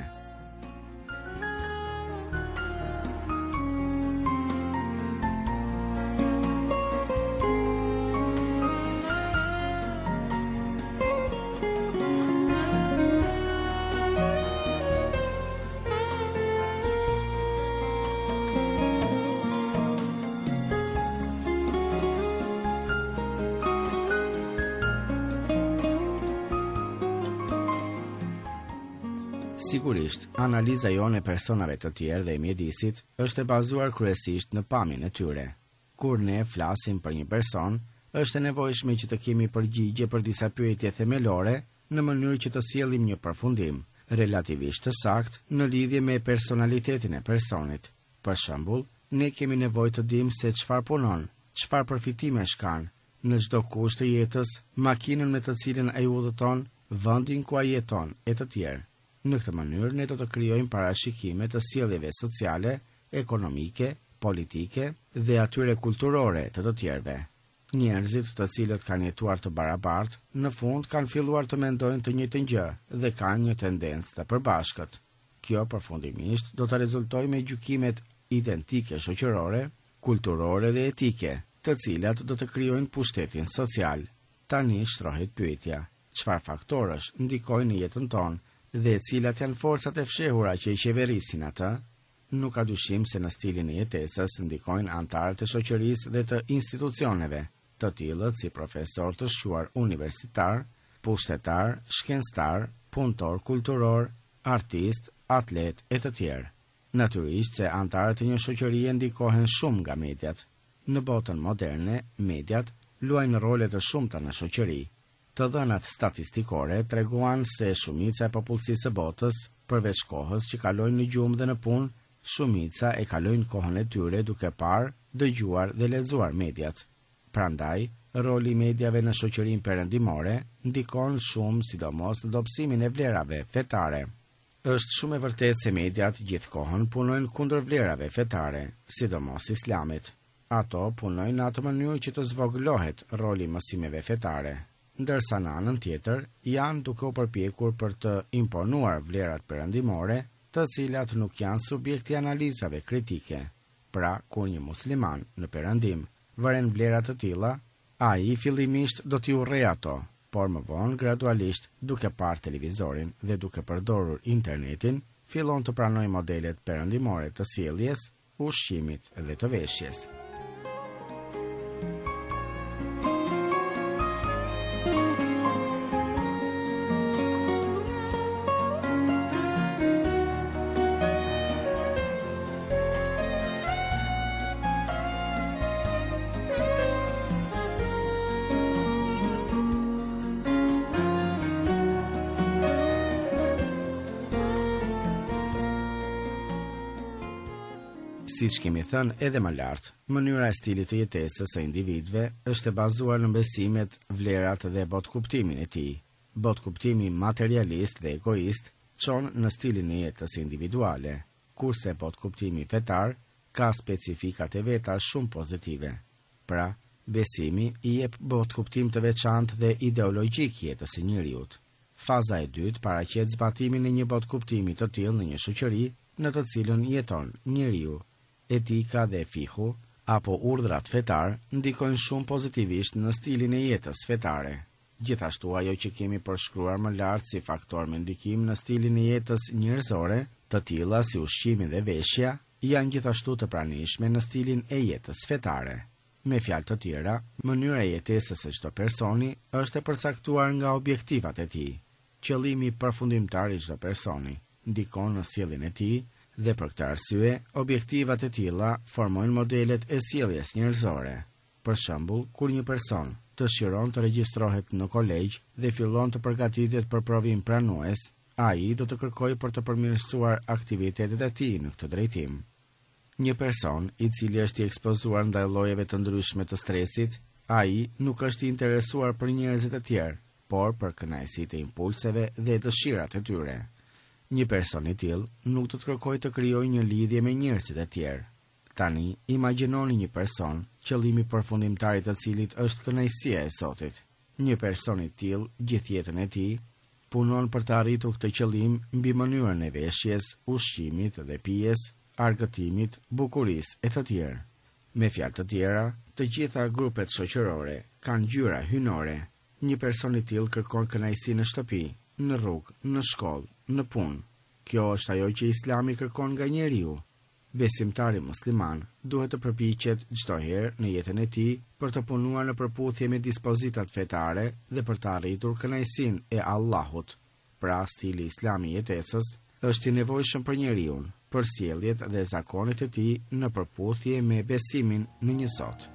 Sigurisht, analiza jone e personave të tjerë dhe e mjedisit është e bazuar kryesisht në pamjen e tyre. Kur ne flasim për një person, është e nevojshme që të kemi përgjigje për disa pyetje themelore në mënyrë që të sjellim një përfundim relativisht të saktë në lidhje me personalitetin e personit. Për shembull, ne kemi nevojë të dimë se çfarë punon, çfarë përfitimesh kanë në çdo kusht të jetës, makinën me të cilën ai udhëton, vendin ku ai jeton e të tjerë. Në këtë mënyrë ne do të krijojmë parashikime të sjelljeve sociale, ekonomike, politike dhe atyre kulturore të të tjerëve. Njerëzit të cilët kanë jetuar të barabartë, në fund kanë filluar të mendojnë të njëjtën gjë dhe kanë një tendencë të përbashkët. Kjo përfundimisht do të rezultojë me gjykimet identike shoqërore, kulturore dhe etike, të cilat do të krijojnë pushtetin social. Tani shtrohet pyetja: çfarë faktorësh ndikojnë në jetën tonë dhe cilat janë forcat e fshehura që i qeverisin atë? Nuk ka dyshim se në stilin e jetesës ndikojnë antarët e shoqërisë dhe të institucioneve, të tillët si profesor të shquar universitar, pushtetar, shkencëtar, punëtor kulturor, artist, atlet e të tjerë. Natyrisht se antarët e një shoqërie ndikohen shumë nga mediat. Në botën moderne, mediat luajnë role të shumta në shoqëri. Të dhënat statistikore treguan se shumica e popullsisë së botës, përveç kohës që kalojnë në gjumë dhe në punë, shumica e kalojnë kohën e tyre duke parë, dëgjuar dhe lexuar mediat. Prandaj, roli i mediave në shoqërinë perëndimore ndikon shumë sidomos në dobësimin e vlerave fetare. Është shumë e vërtetë se mediat gjithkohën punojnë kundër vlerave fetare, sidomos islamit. Ato punojnë në atë mënyrë që të zvogëlohet roli i mësimeve fetare, ndërsa në anën tjetër janë duke u përpjekur për të imponuar vlerat perëndimore, të cilat nuk janë subjekti analizave kritike. Pra, kur një musliman në perëndim vëren vlerat të tilla, ai fillimisht do t'i urrejë ato, por më vonë gradualisht, duke parë televizorin dhe duke përdorur internetin, fillon të pranojë modelet perëndimore të sjelljes, ushqimit dhe të veshjes. Siç kemi thënë edhe më lart, mënyra e stilit të jetesës së individëve është e bazuar në besimet, vlerat dhe botkuptimin e tij. Botkuptimi materialist dhe egoist çon në stilin e jetës individuale, kurse botkuptimi fetar ka specifikat e veta shumë pozitive. Pra, besimi i jep botkuptim të veçantë dhe ideologjik jetës së njeriut. Faza e dytë paraqet zbatimin e një botkuptimi të tillë në një shoqëri në të cilën jeton njeriu. Etika dhe fiku apo urdhrat fetar ndikojnë shumë pozitivisht në stilin e jetës fetare. Gjithashtu ajo që kemi përshkruar më lart si faktor me ndikim në stilin e jetës njerëzore, të tilla si ushqimi dhe veshja, janë gjithashtu të pranishme në stilin e jetës fetare. Me fjalë të tjera, mënyra e jetesës së çdo personi është e përcaktuar nga objektivat e tij. Qëllimi përfundimtar i çdo personi ndikon në sjelljen e tij dhe për këtë arsye, objektivat e tilla formojnë modelet e sjelljes njerëzore. Për shembull, kur një person dëshiron të regjistrohet në kolegj dhe fillon të përgatitet për provim pranues, ai do të kërkojë për të përmirësuar aktivitetet e tij në këtë drejtim. Një person i cili është i ekspozuar ndaj llojeve të ndryshme të stresit, ai nuk është i interesuar për njerëzit e tjerë, por për kënaqësitë e impulseve dhe dëshirat e tyre. Një person i tillë nuk do të kërkojë të krijojë një lidhje me njerëzit e tjerë. Tani, imagjinoni një person, qëllimi përfundimtar i të cilit është kënaqësia e Zotit. Një person i tillë, gjithë jetën e tij, punon për të arritur këtë qëllim mbi mënyrën e veshjes, ushqimit dhe pijes, argëtimit, bukurisë e të tjerë. Me fjalë të tjera, të gjitha grupet shoqërore kanë gjyra hynore. Një person i tillë kërkon kënaqësi në shtëpi, në rrugë, në shkollë, në punë. Kjo është ajo që Islami kërkon nga njeriu. Besimtari musliman duhet të përpiqet çdo herë në jetën e tij për të punuar në përputhje me dispozitat fetare dhe për të arritur kënaqësinë e Allahut. Pra, stili islami i jetesës është i nevojshëm për njeriu, për sjelljet dhe zakonet e tij në përputhje me besimin në një Zot.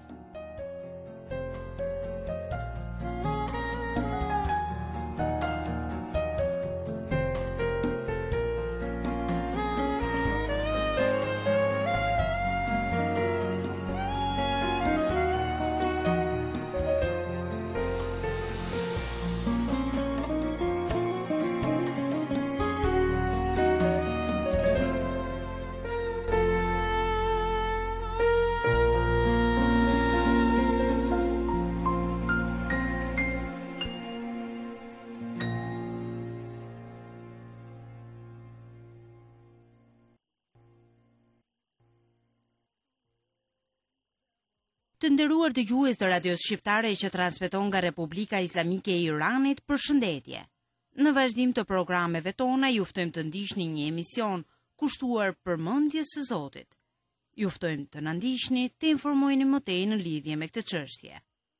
Të nderuar dëgjues të radios shqiptare që transmeton nga Republika Islamike e Iranit, përshëndetje. Në vazhdim të programeve tona ju ftojmë të ndiqni një emision kushtuar përmendjes së Zotit. Ju ftojmë të na ndiqni të informoheni më tej në lidhje me këtë çështje.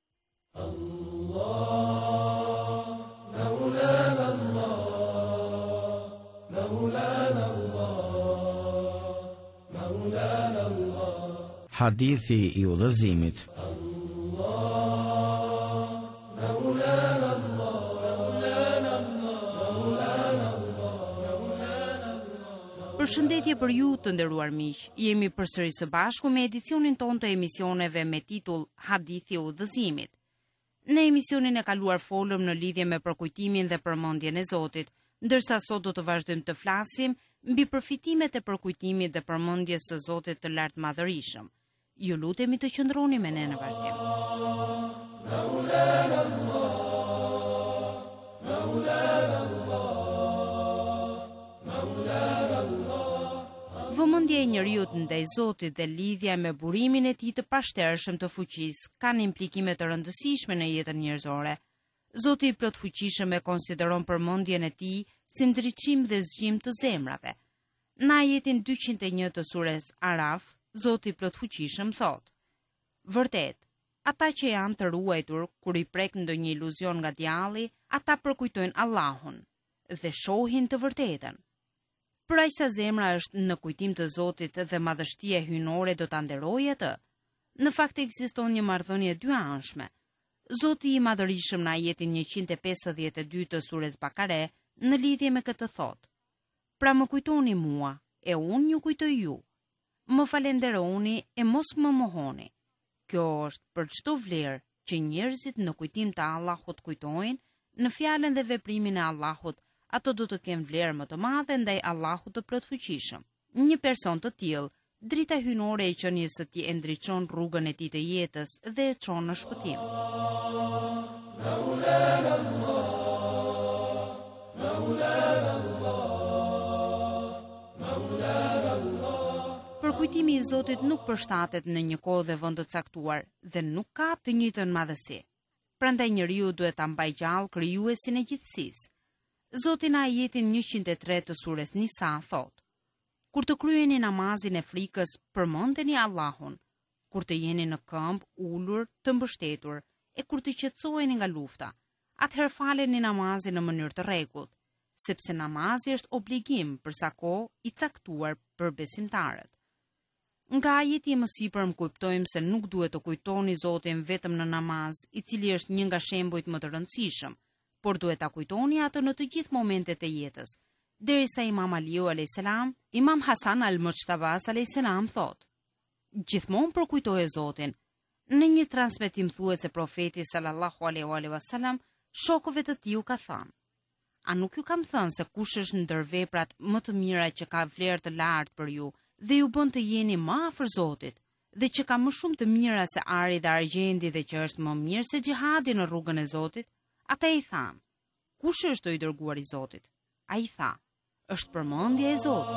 Allah, Maulana Allah, Maulana Allah, Maulana Allah. Hadithi i udhëzimit. Përshëndetje për ju të nderuar miq. Jemi përsëri së bashku me edicionin ton të emisioneve me titull Hadithi i udhëzimit. Në emisionin e kaluar folëm në lidhje me përkujtimin dhe përmendjen e Zotit, ndërsa sot do të vazhdojmë të flasim mbi përfitimet e përkujtimit dhe përmendjes së Zotit të lartë madhërisëm. Ju lutemi të qëndroni me ne në vazhdim. Maulana Allah, Maulana Allah, Maulana Allah. Vëmendja e njeriut ndaj Zotit dhe lidhja me burimin e tij të pashtershëm të fuqisë kanë implikime të rëndësishme në jetën njerëzore. Zoti i plot fuqishëm e konsideron përmendjen e tij si ndriçim dhe zgjim të zemrave. Në ajetin dyqind e një të sures Araf, Zoti i plot fuqishëm thot: Vërtet, ata që janë të ruajtur kur i prek ndonjë iluzion nga djalli, ata përkujtojnë Allahun dhe shohin të vërtetën. Për aq sa zemra është në kujtim të Zotit dhe madhështia hyjnore do ta nderojë atë. Në fakt ekziston një marrëdhënie dyanshme. Zoti i madhërisëm në ajetin njëqind e pesëdhjetë e dy të sures Bakare në lidhje me këtë thot: Pra më kujtoni mua, e unë ju kujtoj ju. më falenderoni e mos më mohoni. Kjo është për çdo vlerë që njerëzit në kujtim të Allahut kujtojnë, në fjalën dhe veprimin e Allahut, ato do të kenë vlerë më të madhe ndaj Allahut të plotfuqishëm. Një person të tillë, drita hynore e qenies së tij e ndriçon rrugën e tij të jetës dhe e çon në shpëtim. Përkujtimi i Zotit nuk përshtatet në një kohë dhe vend të caktuar dhe nuk ka të njëjtën madhësi. Prandaj njeriu duhet ta mbajë gjallë krijuesin e gjithësisë. Zoti në ajetin njëqind e tre të surës Nisa thotë: Kur të kryeni namazin e frikës, përmendeni Allahun, kur të jeni në këmbë, ulur, të mbështetur, e kur të qetësoheni nga lufta, atëherë faleni namazin në mënyrë të rregullt, sepse namazi është obligim për sa kohë i caktuar për besimtarët. Nga ajeti më sipër më kuptojmë se nuk duhet të kujtoni Zotin vetëm në namaz, i cili është një nga shembujt më të rëndësishëm, por duhet ta kujtoni atë në të gjithë momentet e jetës. Derisa Imam Aliu alayhis salam, Imam Hasan al-Mujtabas alayhis salam thot: Gjithmonë përkujtoje Zotin. Në një transmetim thuhet se profeti sallallahu alaihi wasallam shokëve të tij u ka thënë: A nuk ju kam thënë se kush është ndër veprat më të mira që ka vlerë të lartë për ju dhe ju bën të jeni më afër Zotit, dhe që ka më shumë të mira se ari dhe argjendi dhe që është më mirë se xhihadi në rrugën e Zotit? Ata i thanë: Kush është i dërguar i Zotit? Ai tha: Është përmendja e Zotit.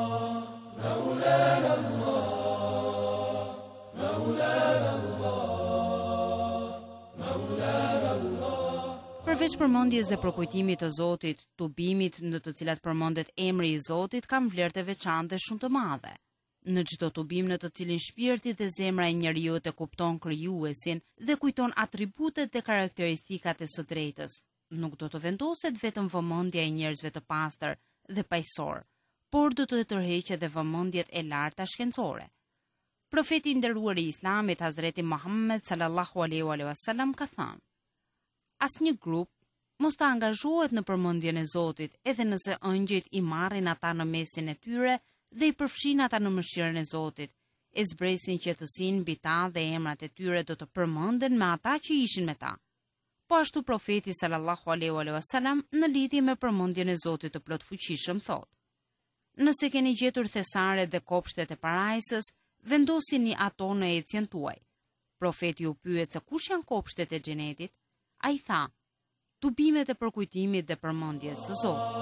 Përveç përmendjes dhe përkujtimit të Zotit, tubimit në të cilat përmendet emri i Zotit kanë vlerë të veçantë dhe shumë të madhe. Në çdo tubim në të cilin shpirti dhe zemra e njeriu të kupton krijuesin dhe kujton atributet dhe karakteristikat e së drejtës, nuk do të vendoset vetëm vëmendja e njerëzve të pastër dhe paqësor, por do të tërheqet edhe vëmendjet e larta shkencore. Profeti i nderuar i Islamit Hazreti Muhammed sallallahu alaihi wasallam ka thënë: Asnjë grup mos të angazhohet në përmendjen e Zotit, edhe nëse ëngjëjt i marrin ata në mesin e tyre dhe i përfshin ata në mëshirën e Zotit, e zbresin qetësinë mbi ta dhe emrat e tyre do të përmenden me ata që ishin me ta. Po ashtu profeti sallallahu alaihi wasallam në lidhje me përmendjen e Zotit të plotfuqishëm thotë: Nëse keni gjetur thesaret dhe kopshtet e parajsës, vendosini ato në ecjen tuaj. Profeti u pyet se kush janë kopshtet e xhenetit? Ai tha: Tubimet e përkujtimit dhe përmendjes së Zotit.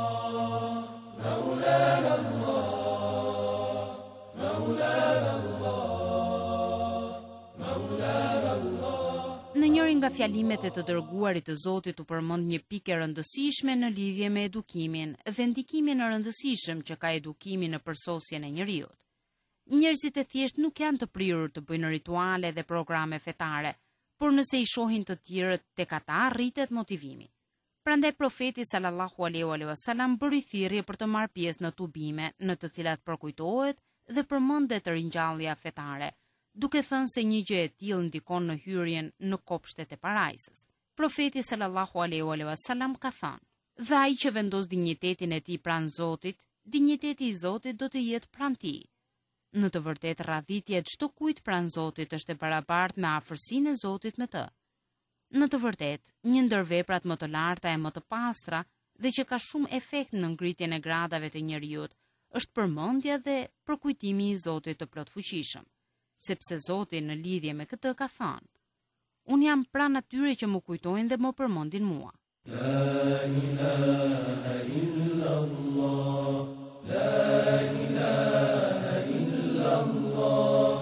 Në njërin nga fjalimet e të dërguarit të Zotit u përmend një pikë rëndësishme në lidhje me edukimin dhe ndikimin e rëndësishëm që ka edukimi në përsosjen e njeriut. Njerëzit e thjesht nuk janë të prirur të bëjnë rituale dhe programe fetare, por nëse i shohin të tjerët, tek ata rritet motivimi. Prandaj profeti sallallahu alaihi wasallam bëri thirrje për të marrë pjesë në tubime në të cilat përkujtohet dhe përmendet ringjallja fetare, duke thënë se një gjë e tillë ndikon në hyrjen në kopshtet e parajsës. Profeti sallallahu alaihi wasallam ka thënë: Dhe ai që vendos dinjitetin e tij pranë Zotit, dinjiteti i Zotit do të jetë pranë tij. Në të vërtetë radhitja e çdo kujt pranë Zotit është e barabartë me afërsinë e Zotit me të. Në të vërtetë, një ndër veprat më të larta e më të pastra dhe që ka shumë efekt në ngritjen e gradave të njerëzit është përmendja dhe përkujtimi i Zotit të plotfuqishëm, sepse Zoti në lidhje me këtë ka thënë: Unë jam pranë atyre që më kujtojnë dhe më përmendin mua. La ilaha illallah, la ilaha illallah.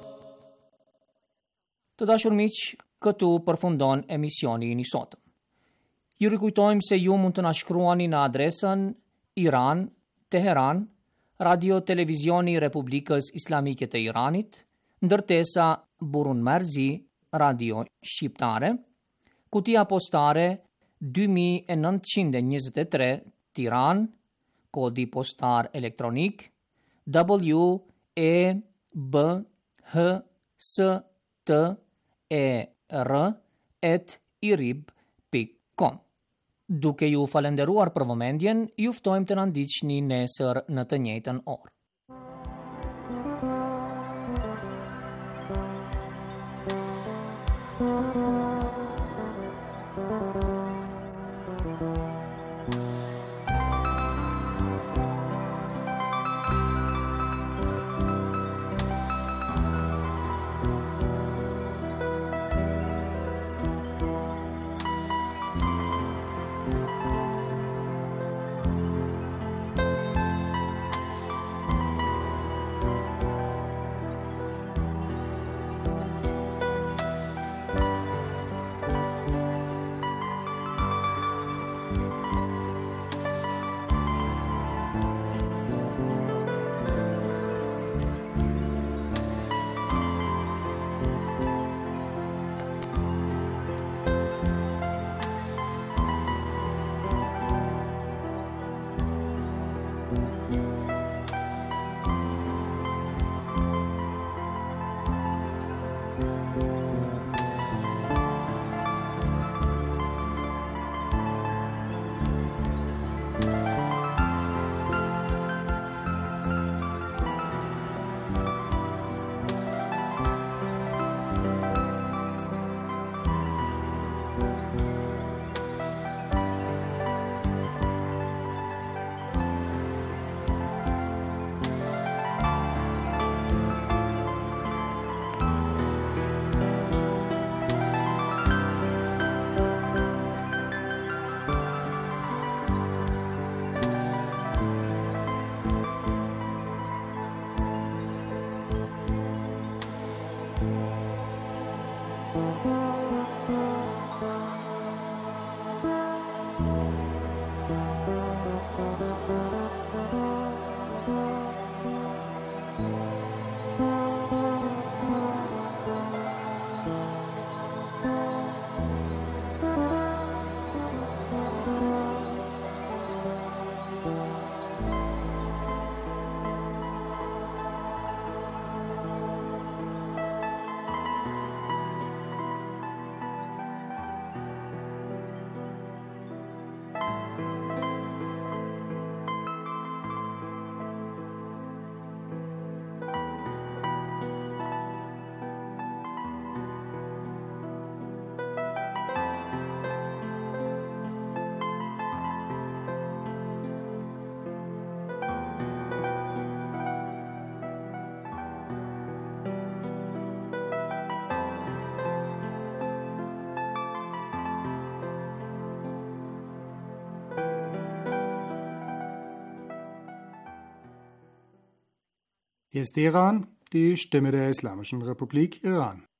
Të dashur miq, këtu përfundon emisioni i sotëm. Ju rikujtojmë se ju mund të na shkruani në adresën Iran, Teheran, Radio Televizioni Republikës Islamike të Iranit, ndërtesa Burun Marzi, Radio Shqiptare, kutia postare dy mijë e nëntëqind e njëzet e tre, Tiranë, kodi postar elektronik W E B H S T E R at irib pikë com. Duke ju falenderuar për vëmendjen, ju ftojmë të na ndiqni nesër në të njëjtën orë. Hier ist Teheran, die Stimme der Islamischen Republik Iran.